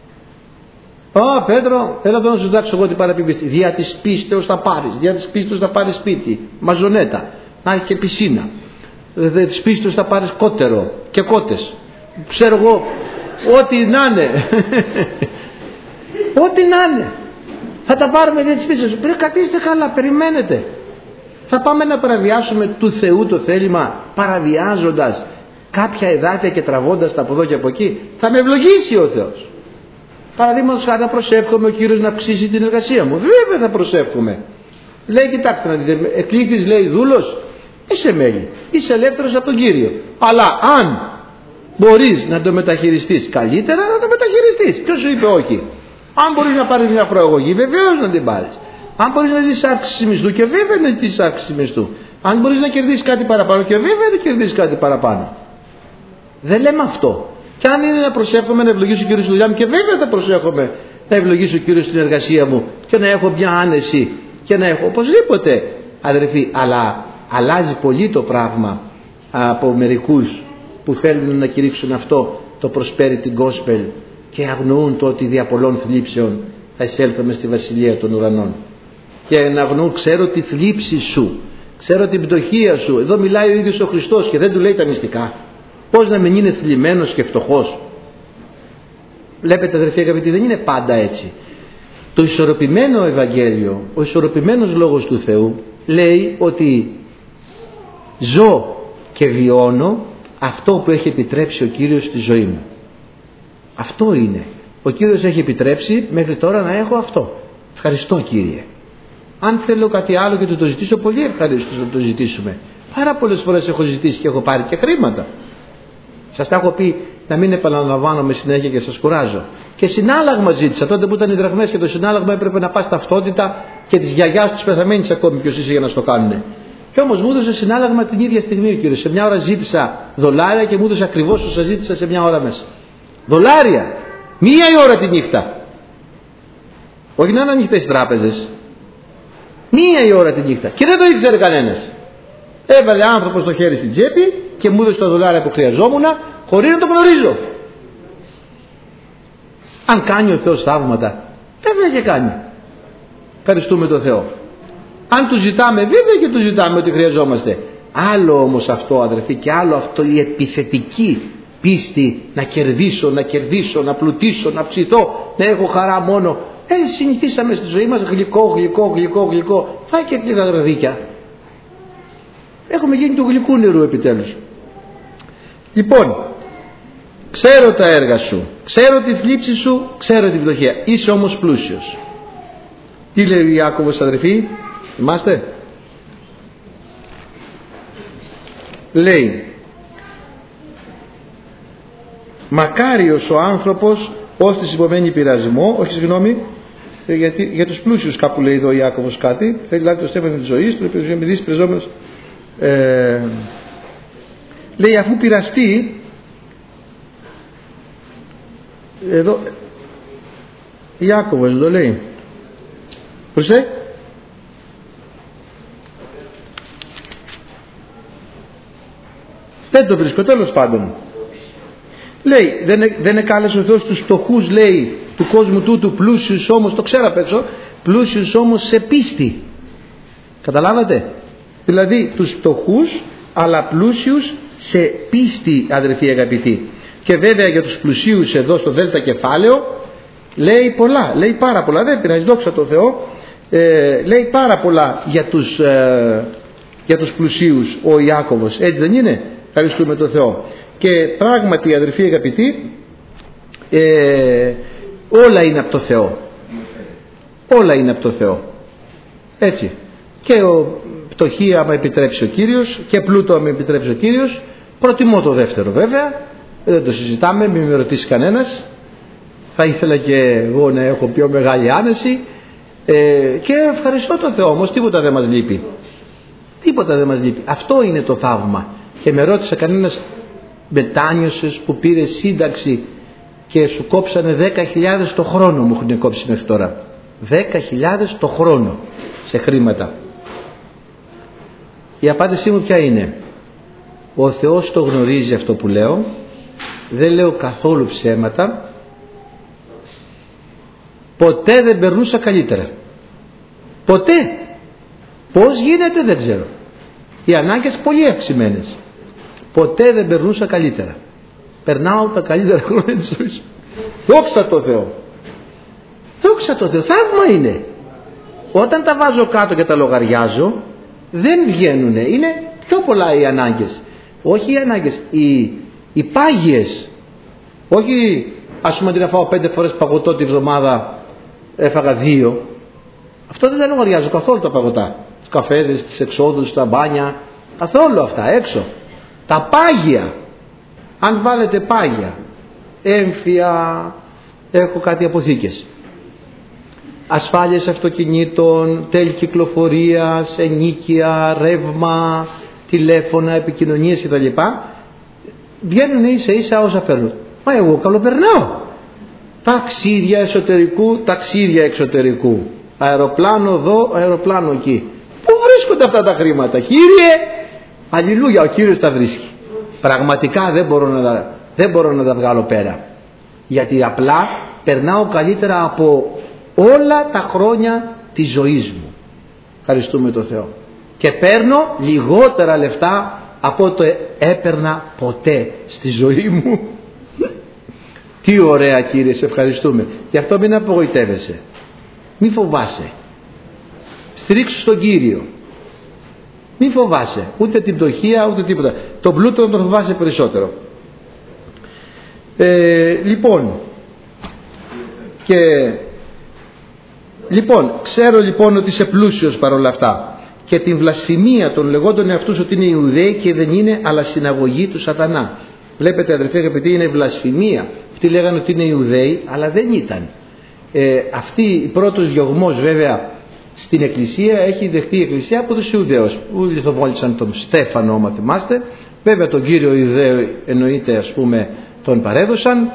Ω Πέτρο, έλα εδώ να σου δάξω εγώ την παραπιπιστή. Δια της πίστεως θα πάρεις, δια της πίστεως θα πάρεις σπίτι, μαζονέτα, να έχει και πισίνα. Δια της πίστεως θα πάρεις κότερο και κότες. Ξέρω εγώ, ό,τι να είναι. Ό,τι να είναι. Θα τα πάρουμε για τις πίστεως. Πρέπει καθίστε καλά, περιμένετε. Θα πάμε να παραβιάσουμε του Θεού το θέλημα, παραβιάζοντας κάποια εδάφια και τραβώντας τα από εδώ και από εκεί? Θα με ευλογήσει ο Θεός. Παραδείγματος χάρη, να προσεύχομαι ο Κύριος να αυξήσει την εργασία μου. Βέβαια θα προσεύχομαι. Λέει, κοιτάξτε να δείτε, εκλήκτης, λέει, δούλος, είσαι μέλη, είσαι ελεύθερος από τον Κύριο. Αλλά αν μπορείς να το μεταχειριστείς καλύτερα, να το μεταχειριστείς. Ποιος σου είπε όχι? Αν μπορείς να πάρεις μια προαγωγή, βεβαίως να την πάρεις. Αν μπορείς να δεις αύξηση μισθού, και βέβαια να δεις αύξηση μισθού. Αν μπορείς να κερδίσεις κάτι παραπάνω, και βέβαια να κερδίσεις κάτι παραπάνω. Δεν λέμε αυτό. Και αν είναι να προσεύχομαι να ευλογήσω ο Κύριος στη δουλειά μου, και βέβαια θα προσεύχομαι να ευλογήσω ο Κύριος στην εργασία μου και να έχω μια άνεση και να έχω οπωσδήποτε, αδερφοί. Αλλά αλλάζει πολύ το πράγμα από μερικούς που θέλουν να κηρύξουν αυτό το prosperity gospel και αγνοούν το ότι δια πολλών θλίψεων θα εισέλθουμε στη βασιλεία των ουρανών. Και να αγνοούν, ξέρω τη θλίψη σου, ξέρω την πτωχία σου. Εδώ μιλάει ο ίδιος ο Χριστός και δεν του λέει τα μυστικά. Πώς να μην είναι θλιμμένος και φτωχός? Βλέπετε, αδερφοί αγαπητοί, δεν είναι πάντα έτσι. Το ισορροπημένο Ευαγγέλιο, ο ισορροπημένος λόγος του Θεού λέει ότι ζω και βιώνω αυτό που έχει επιτρέψει ο Κύριος στη ζωή μου. Αυτό είναι. Ο Κύριος έχει επιτρέψει μέχρι τώρα να έχω αυτό. Ευχαριστώ, Κύριε. Αν θέλω κάτι άλλο και του το ζητήσω, πολύ ευχαριστώ να το ζητήσουμε. Πάρα πολλές φορές έχω ζητήσει και έχω πάρει και χρήματα. Σας τα έχω πει, να μην επαναλαμβάνομαι συνέχεια και σας κουράζω. Και συνάλλαγμα ζήτησα τότε που ήταν οι δραχμές, και το συνάλλαγμα έπρεπε να πας ταυτότητα και της γιαγιάς τους πεθαμένης ακόμη ποιος είσαι για να στο κάνουνε. Και όμως μου έδωσε συνάλλαγμα την ίδια στιγμή ο Κύριος. Σε μια ώρα ζήτησα δολάρια και μου έδωσε ακριβώς όσα ζήτησα σε μια ώρα μέσα. Δολάρια! Μία η ώρα τη νύχτα. Όχι να είναι ανοιχτές οι τράπεζες. Μία η ώρα τη νύχτα. Και δεν το ήξερε κανένας. Έβαλε άνθρωπος το χέρι στην τσέπη και μου έδωσε τα δολάρια που χρειαζόμουν, χωρίς να το γνωρίζω. Αν κάνει ο Θεός θαύματα, βέβαια και κάνει. Ευχαριστούμε τον Θεό. Αν του ζητάμε, βέβαια και του ζητάμε ότι χρειαζόμαστε. Άλλο όμως αυτό, αδερφοί, και άλλο αυτό η επιθετική πίστη, να κερδίσω, να κερδίσω, να πλουτίσω, να ψηθώ, να έχω χαρά μόνο. Ε, συνηθίσαμε στη ζωή μας γλυκό, γλυκό, γλυκό, γλυκό. Φάει και λίγα γραδίκια. Έχουμε γίνει του γλυκού νερού επιτέλους. Λοιπόν, ξέρω τα έργα σου, ξέρω τη θλίψη σου, ξέρω την πτωχία. Είσαι όμως πλούσιος. Τι λέει ο Ιάκωβος, αδερφοί, θυμάστε? Λέει, μακάριος ο άνθρωπος ώστις υπομένει πειρασμό, όχι συγγνώμη, γιατί, για τους πλούσιους κάπου λέει εδώ ο Ιάκωβος κάτι, θέλει δηλαδή το στέφανο της ζωής, το οποίο με δεις πριζόμενος, ε, λέει αφού πειραστεί, εδώ, Ιάκωβος εδώ λέει, προσέ, δεν το βρίσκω, τέλος πάντων. Λέει, δεν, δεν εκάλεσε ο Θεός τους φτωχούς, λέει, του κόσμου τούτου, πλούσιους όμως, το ξέρω απ' έξω, πλούσιους όμως σε πίστη. Καταλάβατε? Δηλαδή τους φτωχούς αλλά πλούσιους σε πίστη, αδερφοί αγαπητοί. Και βέβαια για τους πλουσίους εδώ στο δέλτα κεφάλαιο λέει πολλά, λέει πάρα πολλά, δεν πειράζει, δόξα τω Θεώ, ε, λέει πάρα πολλά για τους, ε, για τους πλουσίους ο Ιάκωβος, έτσι δεν είναι? Ευχαριστούμε τον Θεό. Και πράγματι, αδερφοί αγαπητοί, ε, όλα είναι από το Θεό, όλα είναι από το Θεό, έτσι. Και ο πτωχή άμα επιτρέψει ο Κύριος και πλούτο άμα επιτρέψει ο Κύριος. Προτιμώ το δεύτερο βέβαια, δεν το συζητάμε, μην με ρωτήσει κανένας. Θα ήθελα και εγώ να έχω πιο μεγάλη άνεση, ε, και ευχαριστώ τον Θεό, όμως τίποτα δεν μας λείπει, τίποτα δεν μας λείπει. Αυτό είναι το θαύμα. Και με ρώτησε κανένας μετάνιωσες που πήρε σύνταξη και σου κόψανε δέκα χιλιάδες το χρόνο, μου έχουν κόψει μέχρι τώρα δέκα χιλιάδες το χρόνο σε χρήματα. Η απάντησή μου ποια είναι? Ο Θεός το γνωρίζει αυτό που λέω, δεν λέω καθόλου ψέματα, ποτέ δεν περνούσα καλύτερα, ποτέ. Πώς γίνεται δεν ξέρω, οι ανάγκες πολύ αυξημένες, ποτέ δεν περνούσα καλύτερα. Περνάω τα καλύτερα χρόνια της ζωής. Δόξα τω Θεώ, δόξα τω Θεώ, θαύμα είναι. Όταν τα βάζω κάτω και τα λογαριάζω, δεν βγαίνουνε, είναι πιο πολλά οι ανάγκες. Όχι οι ανάγκες, οι, οι πάγιες. Όχι ας πούμε ότι να φάω πέντε φορές παγωτό τη βδομάδα, έφαγα δύο. Αυτό δεν τα λογαριάζω καθόλου τα παγωτά. Τους καφέδες, τις εξόδους, τα μπάνια, καθόλου αυτά έξω. Τα πάγια, αν βάλετε πάγια, έμφυα, έχω κάτι αποθήκες, ασφάλειες αυτοκινήτων, τέλη κυκλοφορίας, ενοίκια, ρεύμα, τηλέφωνα, επικοινωνίες κτλ. Βγαίνουν ίσα ίσα όσα φέρνουν. Μα εγώ καλοπερνάω. Ταξίδια εσωτερικού, ταξίδια εξωτερικού. Αεροπλάνο εδώ, αεροπλάνο εκεί. Πού βρίσκονται αυτά τα χρήματα, Κύριε? Αλληλούια, ο Κύριος τα βρίσκει. Πραγματικά δεν μπορώ να τα, δεν μπορώ να τα βγάλω πέρα. Γιατί απλά περνάω καλύτερα από όλα τα χρόνια της ζωής μου. Ευχαριστούμε τον Θεό. Και παίρνω λιγότερα λεφτά από ό,τι έπαιρνα ποτέ στη ζωή μου. Τι ωραία, Κύριε, σε ευχαριστούμε. Γι' αυτό μην απογοητεύεσαι, μην φοβάσαι, στηρίξου στον Κύριο, μην φοβάσαι ούτε την πτωχία ούτε τίποτα. Τον πλούτο τον φοβάσαι περισσότερο. ε, λοιπόν και λοιπόν ξέρω λοιπόν ότι είσαι πλούσιος παρόλα αυτά, και την βλασφημία των λεγόντων εαυτούς ότι είναι Ιουδαίοι και δεν είναι, αλλά συναγωγή του σατανά. Βλέπετε αδερφοί αγαπητοί, είναι βλασφημία. Αυτοί λέγανε ότι είναι Ιουδαίοι, αλλά δεν ήταν. Ε, αυτή η πρώτος διωγμός βέβαια στην Εκκλησία έχει δεχτεί η Εκκλησία από τους Ιουδαίους που λιθοβόλησαν τον Στέφανο, άμα θυμάστε. Βέβαια τον κύριο Ιουδαίο εννοείται, ας πούμε, τον παρέδωσαν.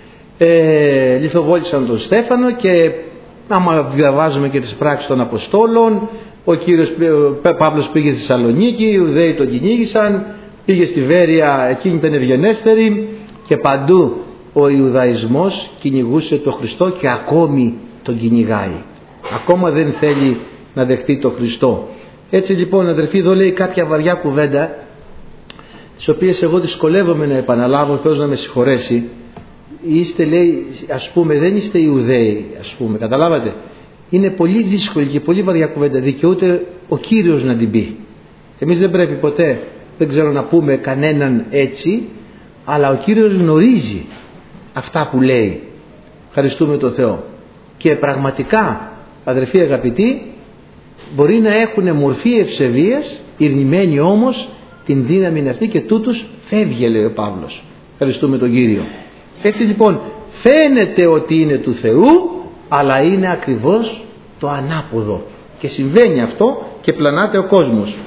Ε, λιθοβόλησαν τον Στέφανο και άμα διαβάζουμε και τις πράξεις των Αποστόλων, ο κύριος Παύλος πήγε στη Θεσσαλονίκη, οι Ιουδαίοι τον κυνήγησαν, πήγε στη Βέρεια, εκείνη ήταν ευγενέστερη, και παντού ο Ιουδαϊσμός κυνηγούσε τον Χριστό και ακόμη τον κυνηγάει. Ακόμα δεν θέλει να δεχτεί τον Χριστό. Έτσι λοιπόν αδερφοί, εδώ λέει κάποια βαριά κουβέντα, τις οποίες εγώ δυσκολεύομαι να επαναλάβω, ο Θεός να με συγχωρέσει. Είστε, λέει, ας πούμε, δεν είστε Ιουδαίοι, ας πούμε, καταλάβατε. Είναι πολύ δύσκολη και πολύ βαριά κουβέντα, δικαιούται ο Κύριος να την πει. Εμείς δεν πρέπει ποτέ, δεν ξέρω, να πούμε κανέναν έτσι, αλλά ο Κύριος γνωρίζει αυτά που λέει. Ευχαριστούμε τον Θεό. Και πραγματικά, αδερφοί αγαπητοί, μπορεί να έχουν μορφή ευσεβίας, ειρνημένοι όμως την δύναμη αυτή, και τούτους φεύγει, λέει ο Παύλος. Ευχαριστούμε τον Κύριο. Έτσι λοιπόν φαίνεται ότι είναι του Θεού, αλλά είναι ακριβώς το ανάποδο, και συμβαίνει αυτό και πλανάται ο κόσμος.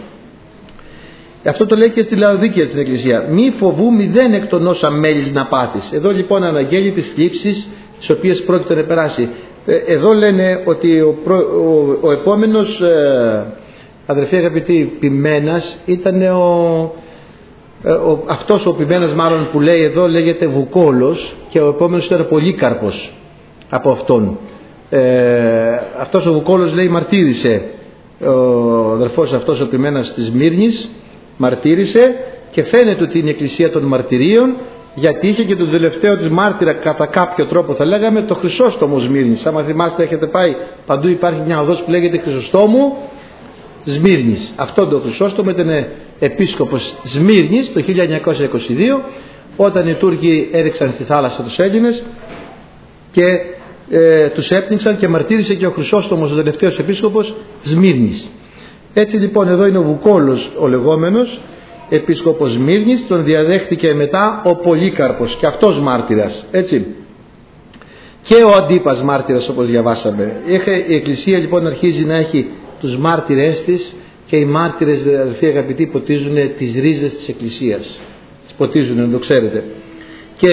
Αυτό το λέει και στη Λαοδίκεια στην Εκκλησία. Μη φοβού μηδέν εκ των όσα μέλης να πάθεις. Εδώ λοιπόν αναγγέλει τις θλίψεις τις οποίες πρόκειται να περάσει. Εδώ λένε ότι ο, προ, ο, ο επόμενος ε, αδερφοί αγαπητοί ποιμένας ήταν ο, ο, αυτός ο ποιμένας μάλλον που λέει εδώ λέγεται Βουκόλος, και ο επόμενος ήταν Πολύκαρπος. από αυτόν. Ε, αυτός ο Βουκόλος, λέει, μαρτύρησε, ο αδερφός αυτός ο ποιμένας της Μύρνης μαρτύρησε, και φαίνεται ότι είναι η εκκλησία των μαρτυρίων, γιατί είχε και τον τελευταίο της μάρτυρα, κατά κάποιο τρόπο θα λέγαμε, το Χρυσόστομο Σμύρνης. Άμα θυμάστε, έχετε πάει, παντού υπάρχει μια οδός που λέγεται Χρυσοστόμου Σμύρνης. Αυτό το Χρυσόστομο ήταν επίσκοπος Σμύρνης το χίλια εννιακόσια είκοσι δύο, όταν οι Τούρκοι έριξαν στη θάλασσα τους Έλληνες και ε, τους έπνιξαν, και μαρτύρησε και ο Χρυσόστομος, ο τελευταίος επίσκοπος Σμύρνης. Έτσι λοιπόν εδώ είναι ο Βουκόλος ο λεγόμενος επίσκοπος Σμύρνης, τον διαδέχτηκε μετά ο Πολύκαρπος, και αυτός μάρτυρας, έτσι, και ο Αντίπας μάρτυρας, όπως διαβάσαμε. Η Εκκλησία λοιπόν αρχίζει να έχει τους μάρτυρες της, και οι μάρτυρες, αδελφοί αγαπητοί, ποτίζουν τις ρίζες της Εκκλησίας, τις ποτίζουν, να το ξέρετε. Και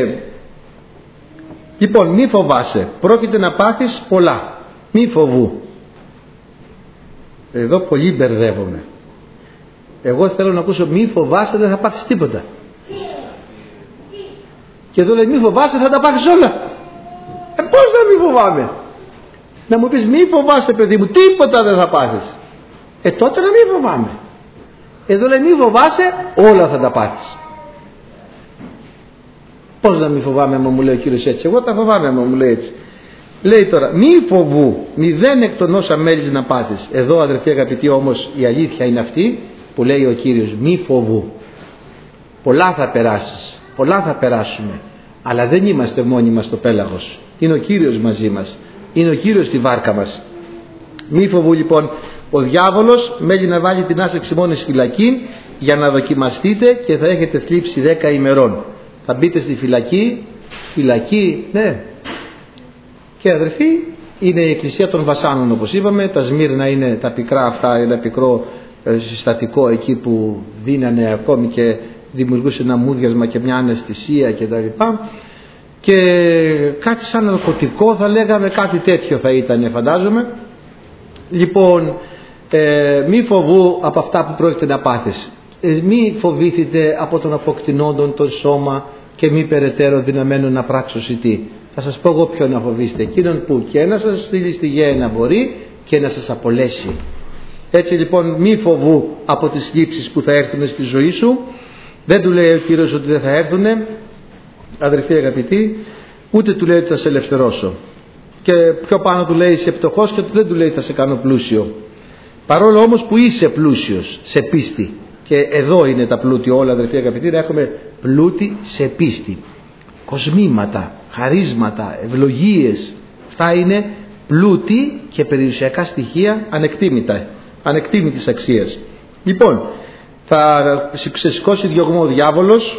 λοιπόν, μη φοβάσαι, πρόκειται να πάθεις πολλά, μη φοβού. Εδώ πολύ μπερδεύομαι. Εγώ θέλω να ακούσω μη φοβάσαι, δεν θα πάθεις τίποτα. Και εδώ λέει μη φοβάσαι, θα τα πάθεις όλα. Ε, πώς να μη φοβάμαι? Να μου πεις μη φοβάσαι, παιδί μου, τίποτα δεν θα πάθεις. Ε, τότε να μη φοβάμαι. Εδώ λέει μη φοβάσαι, όλα θα τα πάθεις. Πώς να μη φοβάμαι, άμα μου λέει ο Κύριος έτσι? Εγώ τα φοβάμαι, άμα μου λέει έτσι. Λέει τώρα μη φοβού, μηδέν εκ των όσα μέλης να πάθεις. Εδώ, αδερφοί αγαπητοί, όμως η αλήθεια είναι αυτή που λέει ο Κύριος, μη φοβού. Πολλά θα περάσεις, πολλά θα περάσουμε, αλλά δεν είμαστε μόνοι μας στο πέλαγος. Είναι ο Κύριος μαζί μας, είναι ο Κύριος στη βάρκα μας. Μη φοβού λοιπόν. Ο διάβολος μέλει να βάλει την άσεξη μόνη φυλακή για να δοκιμαστείτε, και θα έχετε θλίψει δέκα ημερών. Θα μπείτε στη φυλακή, φυλακή, ναι. Και αδερφοί, είναι η εκκλησία των βασάνων, όπως είπαμε. Τα Σμύρνα είναι τα πικρά αυτά, ένα πικρό ε, συστατικό εκεί που δίνανε ακόμη και δημιουργούσε ένα μούδιασμα και μια αναισθησία και τα λοιπά. Και κάτι σαν ναρκωτικό θα λέγαμε, κάτι τέτοιο θα ήταν, φαντάζομαι. Λοιπόν, ε, μη φοβού από αυτά που πρόκειται να πάθεις. Ε, μη φοβήθητε από τον αποκτηνόντον τον σώμα, και μη περαιτέρω δυναμένο να πράξω τι. Θα σας πω εγώ ποιον να φοβήσετε, εκείνον που και να σας στείλει στη γέεννα μπορεί και να σας απολέσει. Έτσι λοιπόν μη φοβού από τις θλίψεις που θα έρθουν στη ζωή σου. Δεν του λέει ο Κύριος ότι δεν θα έρθουν, αδερφοί αγαπητοί, ούτε του λέει ότι θα σε ελευθερώσω. Και πιο πάνω του λέει είσαι πτωχός, και δεν του λέει θα σε κάνω πλούσιο. Παρόλο όμως που είσαι πλούσιος σε πίστη. Και εδώ είναι τα πλούτη όλα, αδερφοί αγαπητοί, να έχουμε πλούτη σε πίστη. Κοσμήματα, χαρίσματα, ευλογίες, αυτά είναι πλούτη και περιουσιακά στοιχεία ανεκτήμητα, ανεκτήμητης αξίας. Λοιπόν, θα ξεσηκώσει διωγμό ο διάβολος,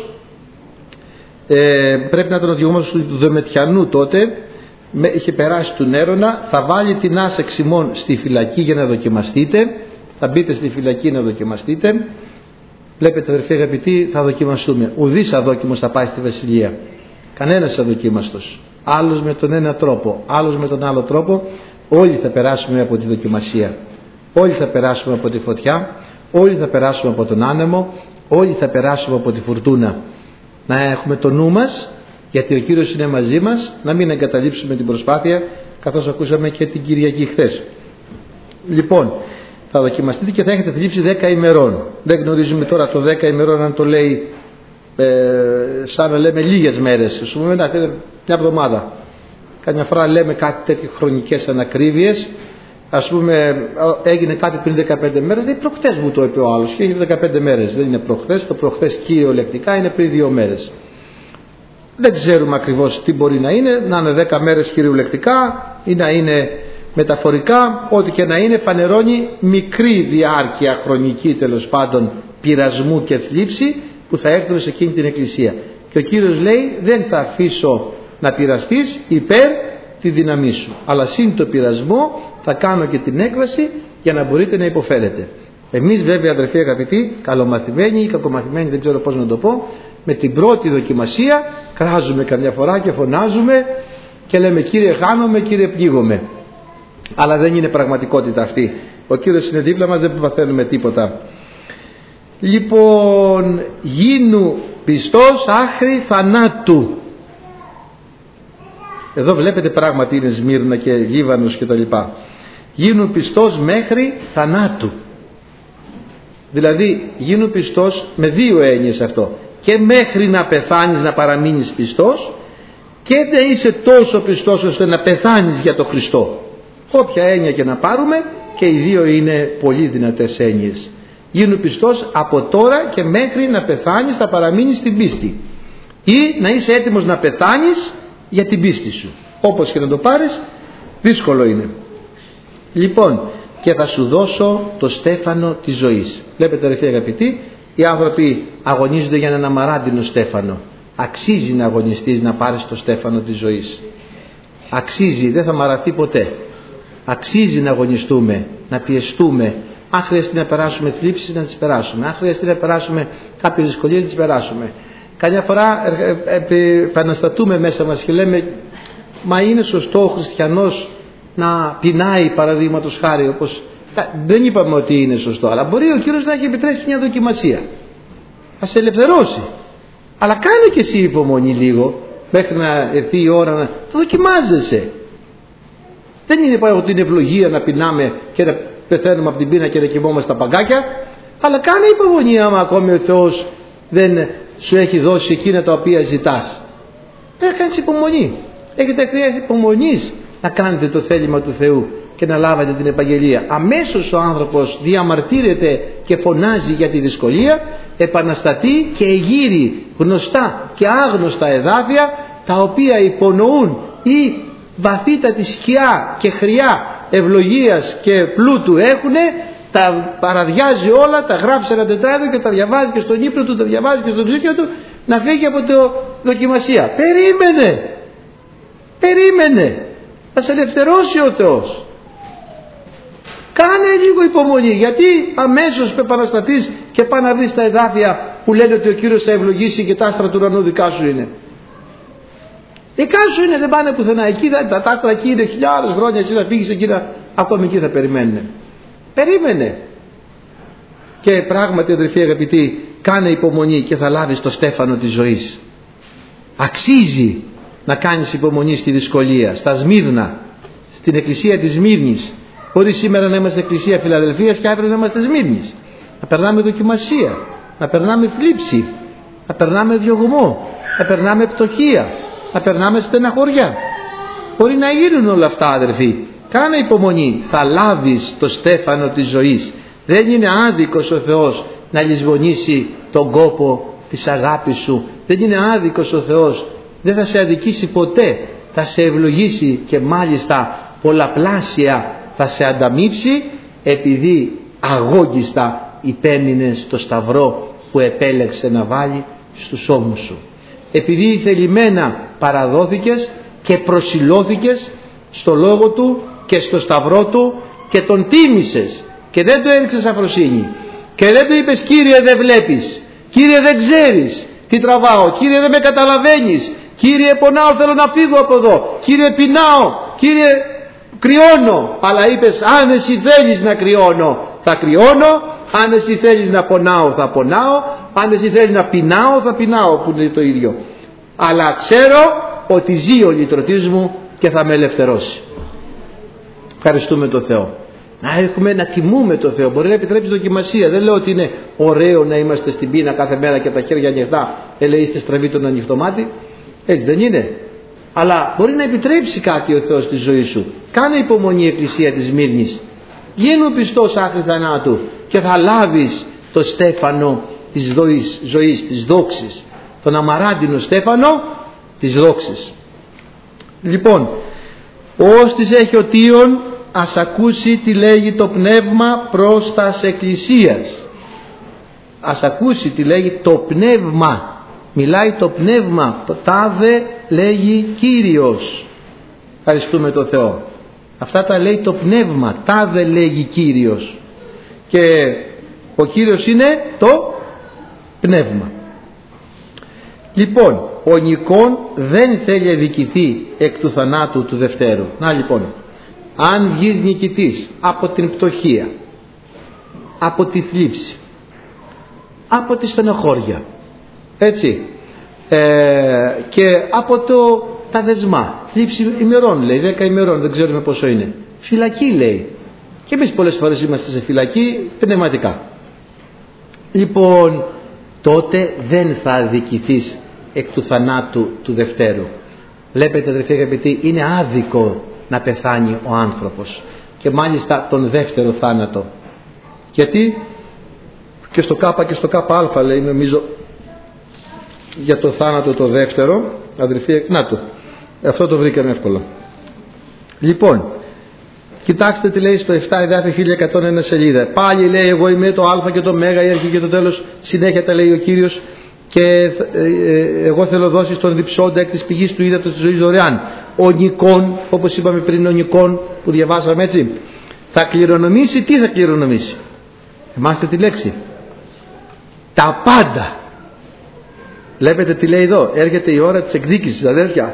ε, πρέπει να ήταν ο διωγμός του Δεμετιανού τότε, με, είχε περάσει του Νέρονα. Θα βάλει την άσεξη μόν στη φυλακή για να δοκιμαστείτε, θα μπείτε στη φυλακή να δοκιμαστείτε. Βλέπετε, αδερφοί αγαπητοί, θα δοκιμαστούμε. Ουδής αδόκιμος θα πάει στη Βασιλεία, κανένας αδοκίμαστος, άλλος με τον ένα τρόπο, άλλος με τον άλλο τρόπο. Όλοι θα περάσουμε από τη δοκιμασία, όλοι θα περάσουμε από τη φωτιά, όλοι θα περάσουμε από τον άνεμο, όλοι θα περάσουμε από τη φουρτούνα. Να έχουμε το νου μας, γιατί ο Κύριος είναι μαζί μας, να μην εγκαταλείψουμε την προσπάθεια, καθώς ακούσαμε και την Κυριακή χθες. Λοιπόν, θα δοκιμαστείτε και θα έχετε θλίψει δέκα ημερών. Δεν γνωρίζουμε τώρα το δέκα ημερών αν το λέει ε, σαν να λέμε λίγες μέρες, ας πούμε μια εβδομάδα. Καμιά φορά λέμε κάτι τέτοιες χρονικές ανακρίβειες. Ας πούμε έγινε κάτι πριν δεκαπέντε μέρες, λέει προχθές μου το είπε ο άλλος, και έχει δεκαπέντε μέρες, δεν είναι προχθές. Το προχθές κυριολεκτικά είναι πριν δύο μέρες. Δεν ξέρουμε ακριβώς τι μπορεί να είναι, να είναι δέκα μέρες κυριολεκτικά ή να είναι μεταφορικά. Ό,τι και να είναι, φανερώνει μικρή διάρκεια χρονική, τέλος πάντων, πειρασμού και θλίψη που θα έρθουν σε εκείνη την εκκλησία. Και ο Κύριος λέει δεν θα αφήσω να πειραστείς υπέρ τη δύναμή σου, αλλά σύν το πειρασμό θα κάνω και την έκβαση για να μπορείτε να υποφέρετε. Εμείς βέβαια, αδερφοί αγαπητοί, καλομαθημένοι ή κακομαθημένοι, δεν ξέρω πώς να το πω, με την πρώτη δοκιμασία κράζουμε καμιά φορά και φωνάζουμε και λέμε Κύριε χάνομαι, Κύριε πνίγομαι. Αλλά δεν είναι πραγματικότητα αυτή. Ο Κύριος είναι δίπλα μας, δεν παθαίνουμε τίποτα. Λοιπόν, γίνου πιστός άχρη θανάτου. εδώ βλέπετε πράγματι είναι Σμύρνα και Λίβανος και τα λοιπά. Γίνουν πιστός μέχρι θανάτου. Δηλαδή γίνουν πιστός με δύο έννοιες αυτό. Και μέχρι να πεθάνεις να παραμείνεις πιστός, και να είσαι τόσο πιστός ώστε να πεθάνεις για το Χριστό. Όποια έννοια και να πάρουμε, και οι δύο είναι πολύ δυνατές έννοιες. Γίνουν πιστός από τώρα και μέχρι να πεθάνεις θα παραμείνεις στην πίστη, ή να είσαι έτοιμος να πεθάνεις για την πίστη σου. Όπως και να το πάρεις, δύσκολο είναι. Λοιπόν, και θα σου δώσω το στέφανο της ζωής. Βλέπετε αδερφοί αγαπητοί, οι άνθρωποι αγωνίζονται για έναν αμαράντινο στέφανο. Αξίζει να αγωνιστείς να πάρεις το στέφανο της ζωής. Αξίζει, δεν θα μαραθεί ποτέ. Αξίζει να αγωνιστούμε, να πιεστούμε. Αν χρειαστεί να περάσουμε θλίψεις, να τις περάσουμε. Αν χρειαστεί να περάσουμε κάποιες δυσκολίες, να τις περάσουμε. Καμιά φορά επαναστατούμε μέσα μας και λέμε, μα είναι σωστό ο χριστιανός να πεινάει, παραδείγματος χάρη, όπως δεν είπαμε ότι είναι σωστό, αλλά μπορεί ο Κύριος να έχει επιτρέψει μια δοκιμασία. Θα σε ελευθερώσει. Αλλά κάνε και εσύ υπομονή λίγο, μέχρι να έρθει η ώρα να το δοκιμάζεσαι. Δεν είναι πάει ότι είναι ευλογία να πεινάμε και να πεθαίνουμε από την πείνα και να κοιμόμαστε στα παγκάκια, αλλά κάνε υπομονή άμα ακόμη ο Θεός δεν σου έχει δώσει εκείνα τα οποία ζητάς. Πρέπει να κάνεις υπομονή. Έχετε χρειάζεται υπομονής να κάνετε το θέλημα του Θεού και να λάβετε την επαγγελία. Αμέσως ο άνθρωπος διαμαρτύρεται και φωνάζει για τη δυσκολία, επαναστατεί και εγείρει γνωστά και άγνωστα εδάφια, τα οποία υπονοούν ή βαθύτατη σκιά και χρειά ευλογίας και πλούτου έχουνε, τα παραδιάζει όλα, τα γράψει ένα τετράδιο και τα διαβάζει και στον ύπνο του, τα διαβάζει και στον ψήφιο του, να φύγει από το δοκιμασία. Περίμενε, περίμενε, θα σε ελευθερώσει ο Θεός. Κάνε λίγο υπομονή, γιατί αμέσως που επαναστατείς και πά να βρεις τα εδάφια που λένε ότι ο Κύριος θα ευλογήσει και τα άστρα του ουρανού δικά σου είναι. Δικά σου είναι, δεν πάνε πουθενά. Εκεί τα, τα άστρα εκεί είναι χιλιάδες χρόνια, εσύ θα φύγεις εκεί, ακόμη εκεί θα περιμένουν. Περίμενε. Και πράγματι αδελφοί αγαπητοί, κάνε υπομονή και θα λάβεις το στέφανο της ζωής. Αξίζει να κάνεις υπομονή στη δυσκολία, στα Σμύρνα, στην εκκλησία της Σμύρνης. Μπορεί σήμερα να είμαστε εκκλησία Φιλαδελφίας και αύριο να είμαστε Σμύρνης. Να περνάμε δοκιμασία, να περνάμε θλίψη, να περνάμε διωγμό, να περνάμε πτωχία, να περνάμε στεναχωριά. Μπορεί να γίνουν όλα αυτά αδερφοί. Κάνε υπομονή, θα λάβεις το στέφανο της ζωής. Δεν είναι άδικος ο Θεός να λησμονήσει τον κόπο της αγάπης σου. Δεν είναι άδικος ο Θεός, δεν θα σε αδικήσει ποτέ. Θα σε ευλογήσει και μάλιστα πολλαπλάσια θα σε ανταμείψει, επειδή αγώγιστα υπέμεινες στο σταυρό που επέλεξε να βάλει στους ώμους σου. Επειδή θελημένα παραδόθηκες και προσιλώθηκες στο λόγο του και στο σταυρό του και τον τίμησες και δεν του έριξες αφροσύνη και δεν του είπες Κύριε δεν βλέπεις, Κύριε δεν ξέρεις τι τραβάω, Κύριε δεν με καταλαβαίνεις, Κύριε πονάω, θέλω να φύγω από εδώ, Κύριε πεινάω, Κύριε κρυώνω. Αλλά είπες αν εσύ θέλεις να κρυώνω θα κρυώνω, αν εσύ θέλεις να πονάω θα πονάω, αν εσύ θέλεις να πεινάω θα πεινάω, που είναι το ίδιο. Αλλά ξέρω ότι ζει ο λυτρωτής μου και θα με ελευθερώσει. Ευχαριστούμε τον Θεό. Να έχουμε να τιμούμε τον Θεό. Μπορεί να επιτρέψει δοκιμασία. Δεν λέω ότι είναι ωραίο να είμαστε στην πείνα κάθε μέρα και τα χέρια ανοιχτά. Ελεήστε στραβή τον ανοιχτό μάτι. Έτσι δεν είναι? Αλλά μπορεί να επιτρέψει κάτι ο Θεός στη ζωή σου. Κάνε υπομονή η εκκλησία της Σμύρνης. Γίνου πιστός άχρη θανάτου και θα λάβεις το στέφανο της ζωής, ζωής, της δόξης. Τον αμαράντινο στέφανο της δόξης. Λοιπόν, όστις έχει οτίον ας ακούσει τι λέγει το πνεύμα προς τας εκκλησίας. Ας ακούσει τι λέγει το πνεύμα. Μιλάει το πνεύμα. Το τάδε λέγει Κύριος. Ευχαριστούμε τον Θεό. Αυτά τα λέει το πνεύμα. Τάδε λέγει Κύριος. Και ο Κύριος είναι το πνεύμα. Λοιπόν, ο Νικόν δεν θέλει δικηθεί εκ του θανάτου του Δευτέρου. Να λοιπόν, αν βγεις νικητής από την πτωχία, από τη θλίψη, από τη στενοχώρια, έτσι, ε, και από το τα δεσμά. Θλίψη ημερών λέει, δέκα ημερών, δεν ξέρουμε πόσο είναι. Φυλακή λέει. Και εμείς πολλές φορές είμαστε σε φυλακή πνευματικά. Λοιπόν, τότε δεν θα αδικηθείς εκ του θανάτου του δευτέρου. Βλέπετε αδερφοί αγαπητοί, είναι άδικο να πεθάνει ο άνθρωπος, και μάλιστα τον δεύτερο θάνατο. Γιατί και στο Κ και στο ΚΑ λέει, νομίζω, για το θάνατο το δεύτερο, αδερφοί, να το, αυτό το βρήκαμε εύκολα. Λοιπόν, κοιτάξτε τι λέει στο επτά, εδάφιο χίλια εκατόν ένα σελίδα. Πάλι λέει, εγώ είμαι το Α και το Μ, η αρχή και το τέλος. Συνέχεια τα λέει ο Κύριος. Και ε, ε, εγώ θέλω δώσει στον διψόντα εκ της πηγής του ύδατος της ζωής δωρεάν. Ο Νικόν, όπως είπαμε πριν, ο Νικόν που διαβάσαμε έτσι, θα κληρονομήσει. Τι θα κληρονομήσει? Θυμάστε τη λέξη? Τα πάντα. Βλέπετε τι λέει εδώ? Έρχεται η ώρα της εκδίκησης, αδέρφια.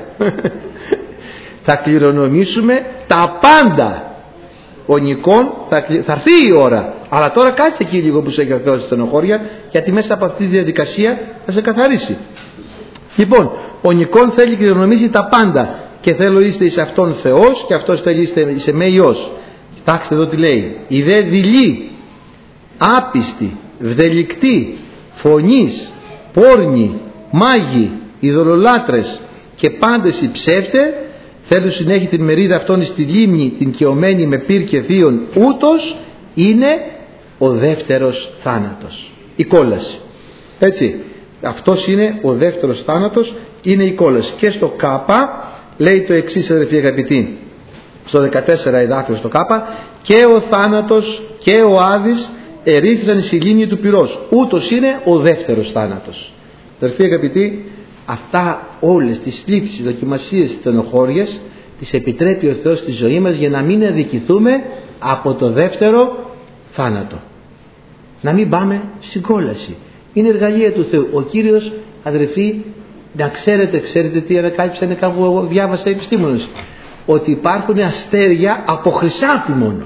Θα κληρονομήσουμε τα πάντα. Ο Νικόν θα, θα έρθει η ώρα. Αλλά τώρα κάτσε εκεί λίγο που σε έχει αφαιώσει στενοχώρια, γιατί μέσα από αυτή τη διαδικασία θα σε καθαρίσει. Λοιπόν, ο Νικόν θέλει να κληρονομήσει τα πάντα. Και θέλω είστε εις αυτόν Θεός, και αυτός θέλει είστε εις εμέ Υιός. Κοιτάξτε εδώ τι λέει. Οι δε δειλοί, άπιστοι, βδελικτοί, φωνείς, πόρνοι, μάγοι, ειδωλολάτρες και πάντες οι ψεύτες, θέλουν συνέχει την μερίδα αυτών στη λίμνη, την καιωμένη με πυρ και θείον, ούτως είναι ο δεύτερος θάνατος, η κόλαση. Έτσι, αυτός είναι ο δεύτερος θάνατος, είναι η κόλαση. Και στο Κάπα λέει το εξής, αδερφοί αγαπητοί, στο δεκατέσσερα εδάφιο στο Κάπα, και ο θάνατος και ο Άδης ερήφθησαν στη λίμνη του πυρός, ούτως είναι ο δεύτερος θάνατος. Αδερφοί αγαπητοί, αυτά όλες τις θλίψεις, τις δοκιμασίες, τις στενοχώριες τις επιτρέπει ο Θεός στη ζωή μας για να μην αδικηθούμε από το δεύτερο θάνατο, να μην πάμε στην κόλαση. Είναι εργαλεία του Θεού. Ο Κύριος, αδερφοί, να ξέρετε, ξέρετε τι ανακάλυψαν κάπου, εγώ διάβασα επιστήμονες, ότι υπάρχουν αστέρια από χρυσάφι μόνο.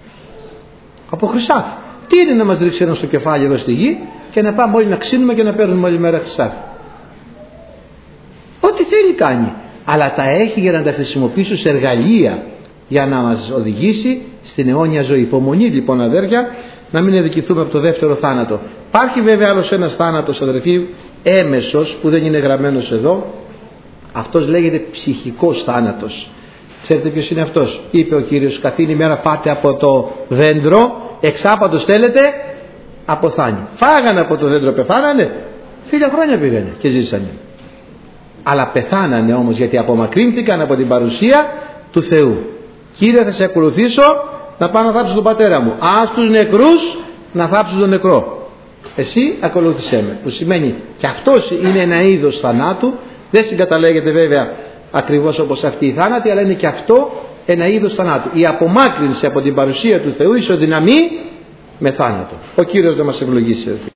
Από χρυσάφι. Τι είναι να μας ρίξει ένα στο κεφάλι εδώ στη γη και να πάμε όλοι να ξύνουμε και να παίρνουμε όλη μέρα χρυσάφι? Ό,τι θέλει κάνει, αλλά τα έχει για να τα χρησιμοποιήσει σε εργαλεία για να μας οδηγήσει στην αιώνια ζωή. Υπομονή λοιπόν, αδέρφια, να μην αδικηθούμε από το δεύτερο θάνατο. Υπάρχει βέβαια άλλος ένας θάνατος, αδερφοί, έμεσος, που δεν είναι γραμμένος εδώ. Αυτός λέγεται ψυχικός θάνατος. Ξέρετε ποιος είναι αυτός? Είπε ο Κύριος, καθήν ημέρα πάτε από το δέντρο, εξάπατος θέλετε, αποθάνει. Φάγανε από το δέντρο, πεθάνανε, χίλια χρόνια πήγανε και ζήσανε. Αλλά πεθάνανε όμως, γιατί απομακρύνθηκαν από την παρουσία του Θεού. Κύριε, θα σε ακολουθήσω να πάω να θάψω τον πατέρα μου. Ας τους νεκρούς να θάψω τον νεκρό. Εσύ ακολούθησέ με. Που σημαίνει και αυτός είναι ένα είδος θανάτου. Δεν συγκαταλέγεται βέβαια ακριβώς όπως αυτή η θάνατη, αλλά είναι και αυτό ένα είδος θανάτου. Η απομάκρυνση από την παρουσία του Θεού ισοδυναμεί με θάνατο. Ο Κύριος να μας ευλογήσει.